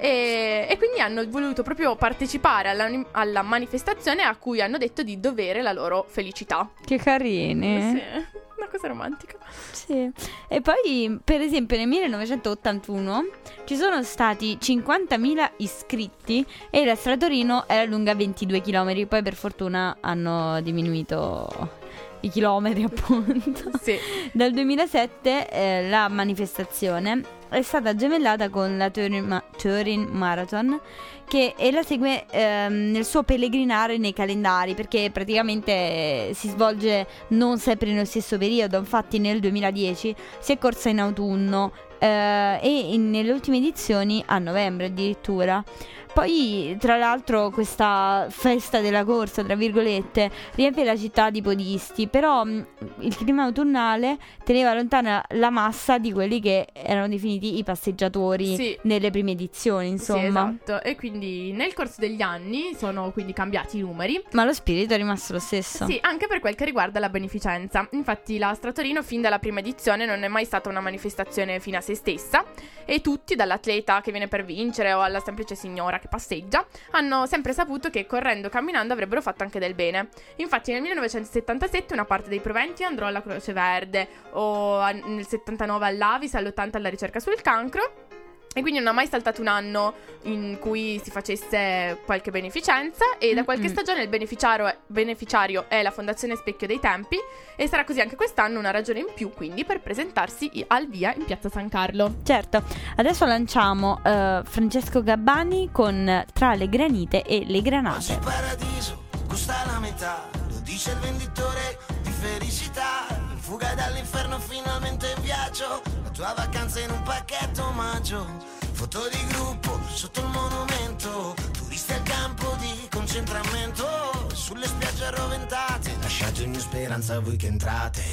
E, e quindi hanno voluto proprio partecipare alla, alla manifestazione a cui hanno detto di dovere la loro felicità. Che carini. Sì, una cosa romantica. Sì. E poi, per esempio, nel millenovecentottantuno ci sono stati cinquantamila iscritti e la Strada Torino era lunga ventidue chilometri. Poi, per fortuna, hanno diminuito i chilometri, appunto. Sì. Dal duemilasette eh, la manifestazione è stata gemellata con la Turin, Ma- Turin Marathon, che e la segue ehm, nel suo pellegrinare nei calendari, perché praticamente eh, si svolge non sempre nello stesso periodo. Infatti nel duemiladieci si è corsa in autunno eh, e in- nelle ultime edizioni a novembre addirittura. Poi, tra l'altro, questa festa della corsa, tra virgolette, riempie la città di podisti, però mh, il clima autunnale teneva lontana la massa di quelli che erano definiti i passeggiatori Sì. nelle prime edizioni, insomma. Sì, esatto. E quindi nel corso degli anni sono quindi cambiati i numeri. Ma lo spirito è rimasto lo stesso. Sì, anche per quel che riguarda la beneficenza. Infatti la Strada Torino fin dalla prima edizione non è mai stata una manifestazione fine a se stessa e tutti, dall'atleta che viene per vincere o alla semplice signora che passeggia, hanno sempre saputo che correndo e camminando avrebbero fatto anche del bene. Infatti nel millenovecentosettantasette una parte dei proventi andrò alla Croce Verde, o a- nel settantanove all'Avis, all'ottanta alla ricerca sul cancro. E quindi non ha mai saltato un anno in cui si facesse qualche beneficenza. E da qualche Mm-mm. stagione il beneficiario, beneficiario è la Fondazione Specchio dei Tempi. E sarà così anche quest'anno, una ragione in più quindi per presentarsi i- al via in piazza San Carlo. Certo, adesso lanciamo eh, Francesco Gabbani con Tra le granite e le Oggi granate. il paradiso costa la metà, lo dice il venditore di felicità. In fuga dall'inferno finalmente in viaggio, la tua vacanza in un pacchetto omaggio. Foto di gruppo sotto il monumento, turisti al campo di concentramento. Sulle spiagge arroventate, lasciate ogni speranza a voi che entrate.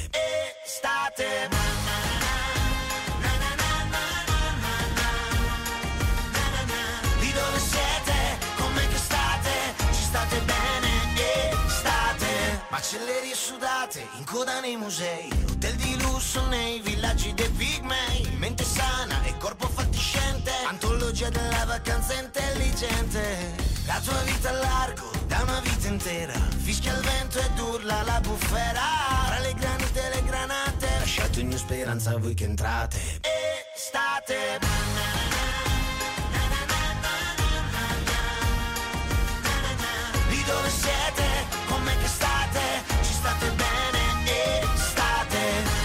Estate. Lì dove siete, con me che state, ci state bene e state. Macellerie sudate, in coda nei musei, hotel di lusso nei villaggi dei pigmei. Mente sana e corpo fatiscente, antologia della vacanza intelligente. La tua vita a largo, da una vita intera, fischia il vento ed urla la bufera. Tra le granite e le granate, lasciate ogni speranza a voi che entrate. Estate. Lì dove siete, con me che state, ci state bene e state.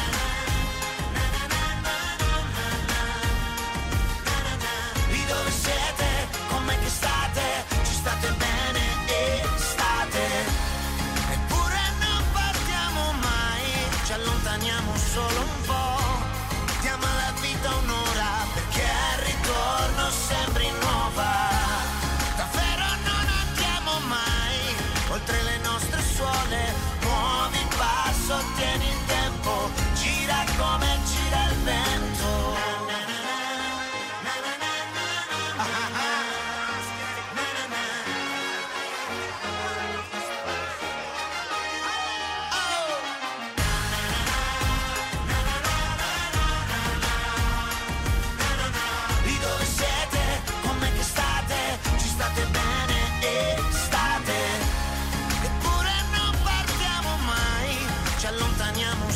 Lì dove siete, con me che state, ci state bene e state. Eppure non partiamo mai, ci allontaniamo solo un po'. Diamo alla vita un'ora, perché al ritorno sembri nuova. Davvero non andiamo mai oltre le nostre suole. Muovi il passo, tieni il tempo, gira come gira il vento.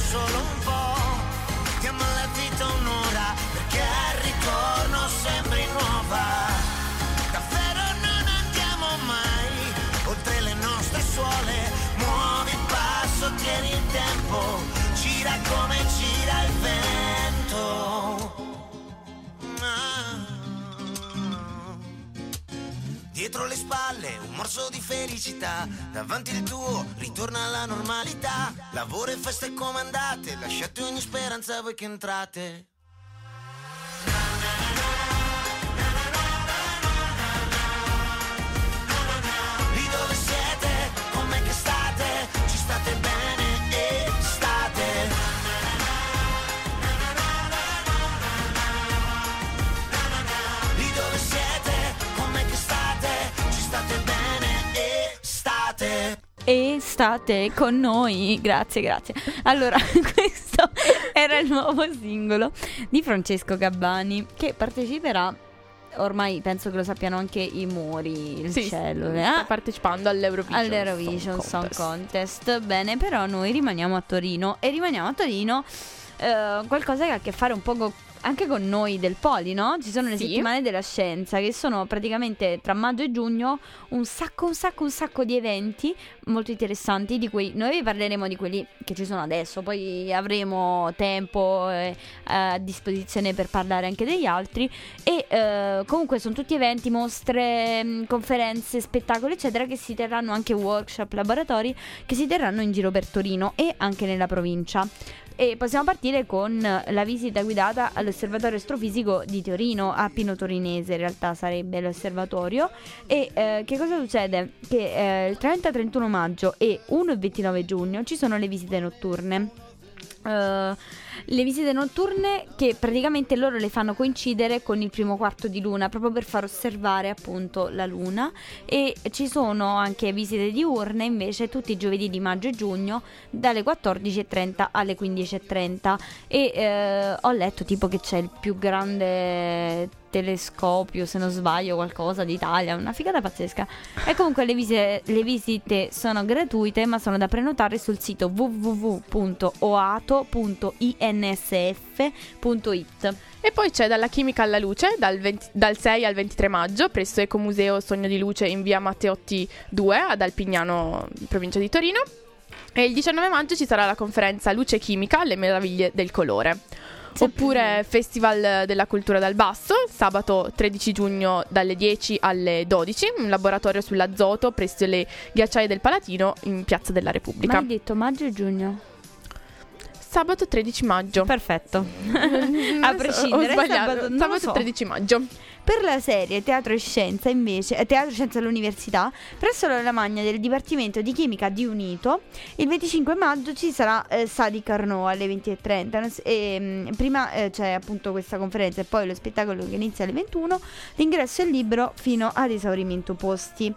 solo un po'. Diamo alla vita un'ora perché al ritorno sembri nuova. Davvero non andiamo mai oltre le nostre suole. Muovi il passo, tieni il tempo, gira come gira il vento. Ah. Dietro le spalle un morso di felicità, davanti il tuo ritorna alla normalità. Lavoro e feste comandate, lasciate ogni speranza a voi che entrate. Lì dove siete, con me che state, ci state bene e state. Lì dove siete, con me che state, ci state bene e state. E state con noi, grazie, grazie. Allora, questo era il nuovo singolo di Francesco Gabbani, che parteciperà, ormai penso che lo sappiano anche i muri, il Sì, cielo, sta eh? partecipando all'Eurovision, all'Eurovision Song Song Contest. Contest. Bene, però noi rimaniamo a Torino e rimaniamo a Torino eh, qualcosa che ha a che fare un po' anche con noi del Poli, no? Ci sono le Sì. settimane della scienza, che sono praticamente tra maggio e giugno un sacco, un sacco, un sacco di eventi molto interessanti, di cui noi vi parleremo di quelli che ci sono adesso, poi avremo tempo eh, a disposizione per parlare anche degli altri. E eh, comunque sono tutti eventi, mostre, mh, conferenze, spettacoli eccetera, che si terranno, anche workshop, laboratori che si terranno in giro per Torino e anche nella provincia. E possiamo partire con la visita guidata all'osservatorio astrofisico di Torino, a Pino Torinese in realtà sarebbe l'osservatorio. E eh, che cosa succede? Che eh, il trenta trentuno maggio e primo e ventinove giugno ci sono le visite notturne. Uh, le visite notturne che praticamente loro le fanno coincidere con il primo quarto di luna, proprio per far osservare appunto la luna. E ci sono anche visite diurne invece tutti i giovedì di maggio e giugno dalle quattordici e trenta alle quindici e trenta. E eh, ho letto tipo che c'è il più grande telescopio, se non sbaglio, qualcosa d'Italia, una figata pazzesca. E comunque le visite, le visite sono gratuite, ma sono da prenotare sul sito w w w punto oato punto i n s f punto i t. E poi c'è Dalla chimica alla luce dal, venti dal sei al ventitré maggio presso Ecomuseo Sogno di Luce in via Matteotti due ad Alpignano, in provincia di Torino. E il diciannove maggio ci sarà la conferenza Luce chimica, le meraviglie del colore. Oppure Festival della Cultura dal Basso, sabato tredici giugno dalle dieci alle dodici, un laboratorio sull'azoto presso le ghiacciaie del Palatino in Piazza della Repubblica. Ma hai detto maggio e giugno? Sabato tredici maggio. Perfetto. Non A so, prescindere, ho sbagliato. sabato, non lo Sabato so. tredici maggio. Per la serie Teatro e Scienza invece, eh, Teatro e Scienza all'Università, presso la Lamagna del Dipartimento di Chimica di Unito, il venticinque maggio ci sarà eh, Sadi Carnot alle venti e trenta. E, mh, prima eh, c'è appunto questa conferenza e poi lo spettacolo che inizia alle ventuno. L'ingresso è libero fino ad esaurimento posti.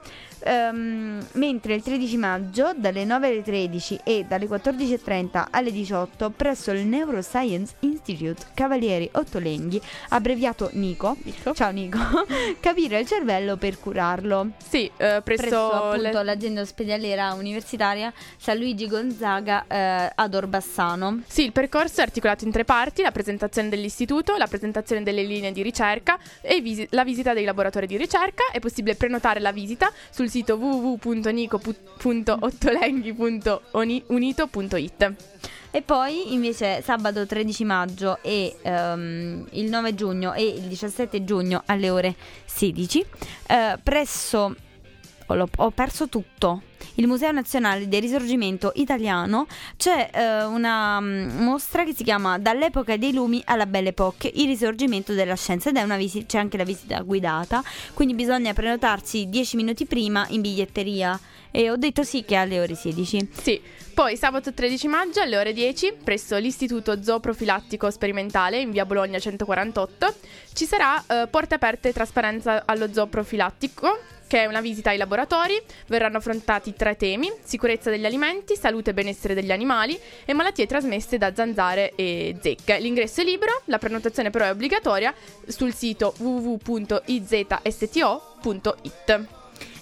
Um, mentre il tredici maggio dalle nove alle tredici e dalle quattordici e trenta alle diciotto presso il Neuroscience Institute Cavalieri Ottolenghi, abbreviato NICO, Nico. ciao Nico, capire il cervello per curarlo. Sì, eh, presso, Presso appunto le- l'azienda ospedaliera universitaria San Luigi Gonzaga eh, ad Orbassano. Sì, il percorso è articolato in tre parti: la presentazione dell'istituto, la presentazione delle linee di ricerca e visi- la visita dei laboratori di ricerca. È possibile prenotare la visita sul sito w w w punto nico punto ottolenghi punto unito punto i t. E poi invece sabato tredici maggio e ehm, il nove giugno e il diciassette giugno alle ore sedici eh, presso oh, l'ho- ho perso tutto il Museo Nazionale del Risorgimento Italiano c'è eh, una mm, mostra che si chiama Dall'epoca dei lumi alla Belle Époque, il risorgimento della scienza, ed è una visita, c'è anche la visita guidata, quindi bisogna prenotarsi dieci minuti prima in biglietteria. E ho detto sì che è alle ore sedici. Sì, poi sabato tredici maggio alle ore dieci presso l'Istituto Zooprofilattico Sperimentale in via Bologna centoquarantotto ci sarà eh, porte aperte e trasparenza allo zooprofilattico, che è una visita ai laboratori. Verranno affrontati tre temi: sicurezza degli alimenti, salute e benessere degli animali e malattie trasmesse da zanzare e zecche. L'ingresso è libero, la prenotazione però è obbligatoria sul sito w w w punto i z s t o punto i t.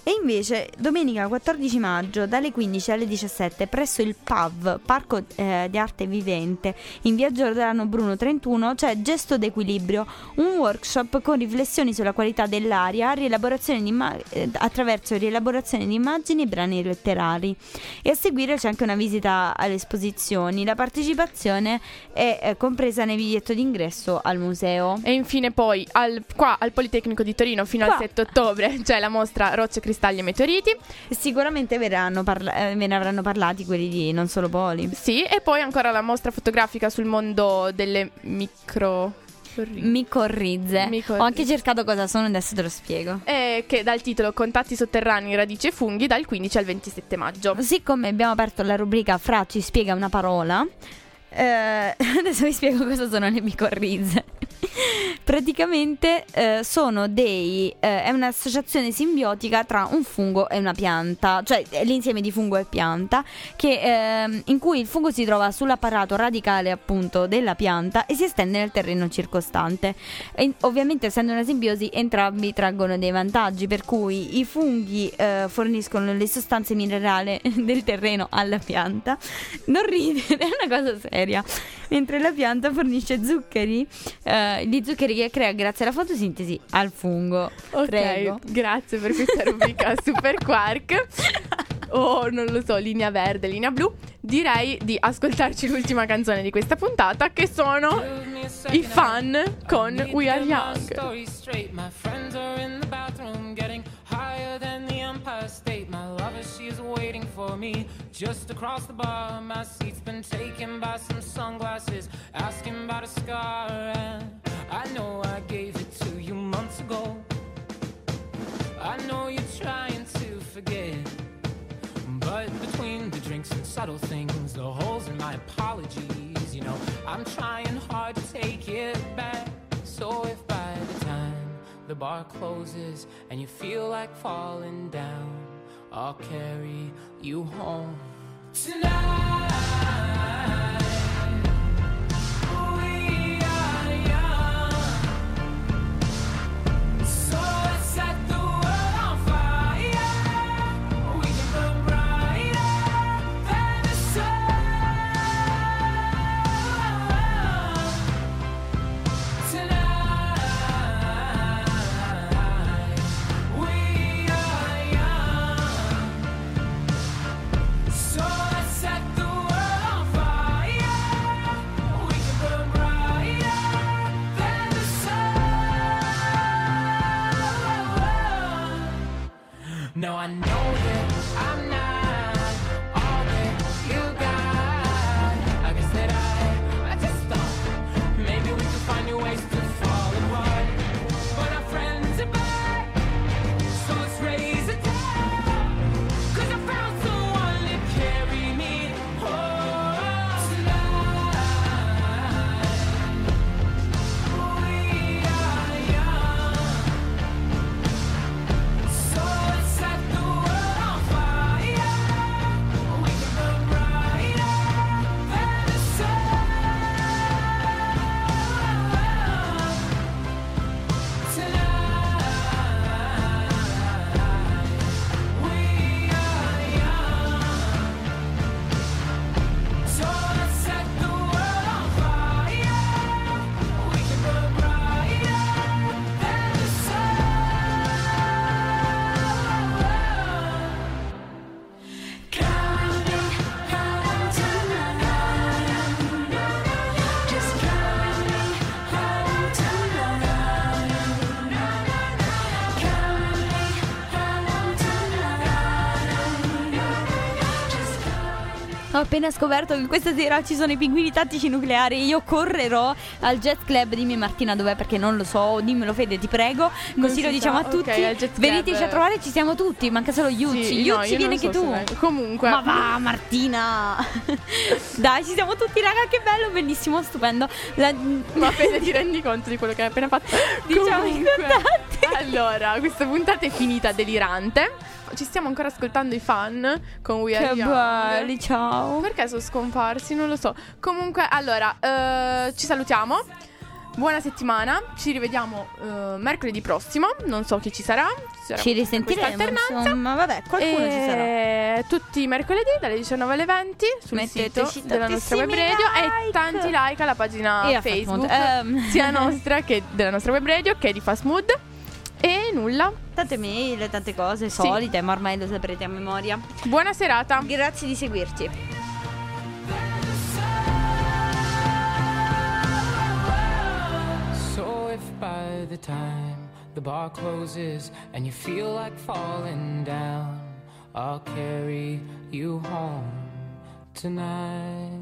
E invece domenica quattordici maggio dalle quindici alle diciassette presso il P A V, Parco eh, di Arte Vivente, in via Giordano Bruno trentuno, c'è Gesto d'Equilibrio, un workshop con riflessioni sulla qualità dell'aria, rielaborazione di imma- eh, attraverso rielaborazione di immagini e brani letterari. E a seguire c'è anche una visita alle esposizioni. La partecipazione è eh, compresa nel biglietto d'ingresso al museo. E infine poi al, qua al Politecnico di Torino fino Qua. al sette ottobre c'è la mostra Rocce, Cristalli e Meteoriti. Sicuramente verranno parla- eh, ve ne avranno parlati quelli di Non Solo Poli. Sì, e poi ancora la mostra fotografica sul mondo delle micro... Micorrize. Micorrize. Ho anche cercato cosa sono, adesso te lo spiego. Eh, che dal titolo Contatti sotterranei, radici e funghi dal quindici al ventisette maggio. Siccome abbiamo aperto la rubrica Fra ci spiega una parola, eh, adesso vi spiego cosa sono le micorrize. Praticamente eh, sono dei eh, è un'associazione simbiotica tra un fungo e una pianta, cioè è l'insieme di fungo e pianta che, eh, in cui il fungo si trova sull'apparato radicale appunto della pianta e si estende nel terreno circostante. E, ovviamente essendo una simbiosi entrambi traggono dei vantaggi, per cui i funghi eh, forniscono le sostanze minerali del terreno alla pianta. Non ridere, è una cosa seria. Mentre la pianta fornisce zuccheri, eh, gli zuccheri che crea grazie alla fotosintesi al fungo. Ok, Prego. grazie per questa rubrica Super Quark. O non lo so, linea verde, linea blu. Direi di ascoltarci l'ultima canzone di questa puntata, che sono i Fan con We Are Young. My lover, she's waiting for me just across the bar. My seat's been taken by some sunglasses, asking about a scar. And I know I gave it to you months ago. I know you're trying to forget, but between the drinks and subtle things, the holes in my apologies, you know, I'm trying hard to take it back. So if by the time the bar closes and you feel like falling down, I'll carry you home tonight. We are young, so let's set the world on fire. We can burn brighter than the sun tonight. We are young. So let's set the world on fire. We can burn brighter than the sun. No, I know that I'm not all that you got. I guess that I, I just thought maybe we could find new ways to fall apart. But our friends are back, so let's raise a toast. 'Cause I found someone to carry me home tonight. We are young, so let's set the world on fire. We can burn brighter than the sun tonight. We are young, so let's set the world on fire. We can burn brighter than the sun. Coming home tonight, just coming home tonight. Coming home tonight, just Ho appena scoperto che questa sera ci sono i pinguini tattici nucleari. Io correrò al Jazz Club. Dimmi Martina dov'è, perché non lo so. Dimmelo Fede, ti prego. Non Così si lo diciamo sa. a tutti. Ok, al Jazz Club. Veniteci a trovare, ci siamo tutti. Manca solo Yucci. Sì, no, Yucci, io vieni non anche so tu. se vengo. Comunque, Ma va Martina. Dai, ci siamo tutti, raga. Che bello, bellissimo, stupendo. La... ma Fede, ti rendi conto di quello che hai appena fatto? Diciamo i Comunque, contatti. allora, questa puntata è finita delirante. Ci stiamo ancora ascoltando i Fan con We Are Che Young. belli, ciao. Perché sono scomparsi? Non lo so. Comunque, allora, eh, ci salutiamo. buona settimana. Ci rivediamo uh, mercoledì prossimo. Non so chi ci sarà. Ci, sarà ci risentiremo, insomma, vabbè, qualcuno e ci sarà. Tutti i mercoledì dalle diciannove alle venti sul Metteteci sito della nostra web radio like. e tanti like alla pagina E a Facebook Fast Mood. Um. sia nostra che della nostra web radio che di Fast Mood. E nulla. Tante mail, tante cose Sì. solite, ma ormai lo saprete a memoria. Buona serata. Grazie di seguirci. So if by the time the bar closes and you feel like falling down, I'll carry you home tonight.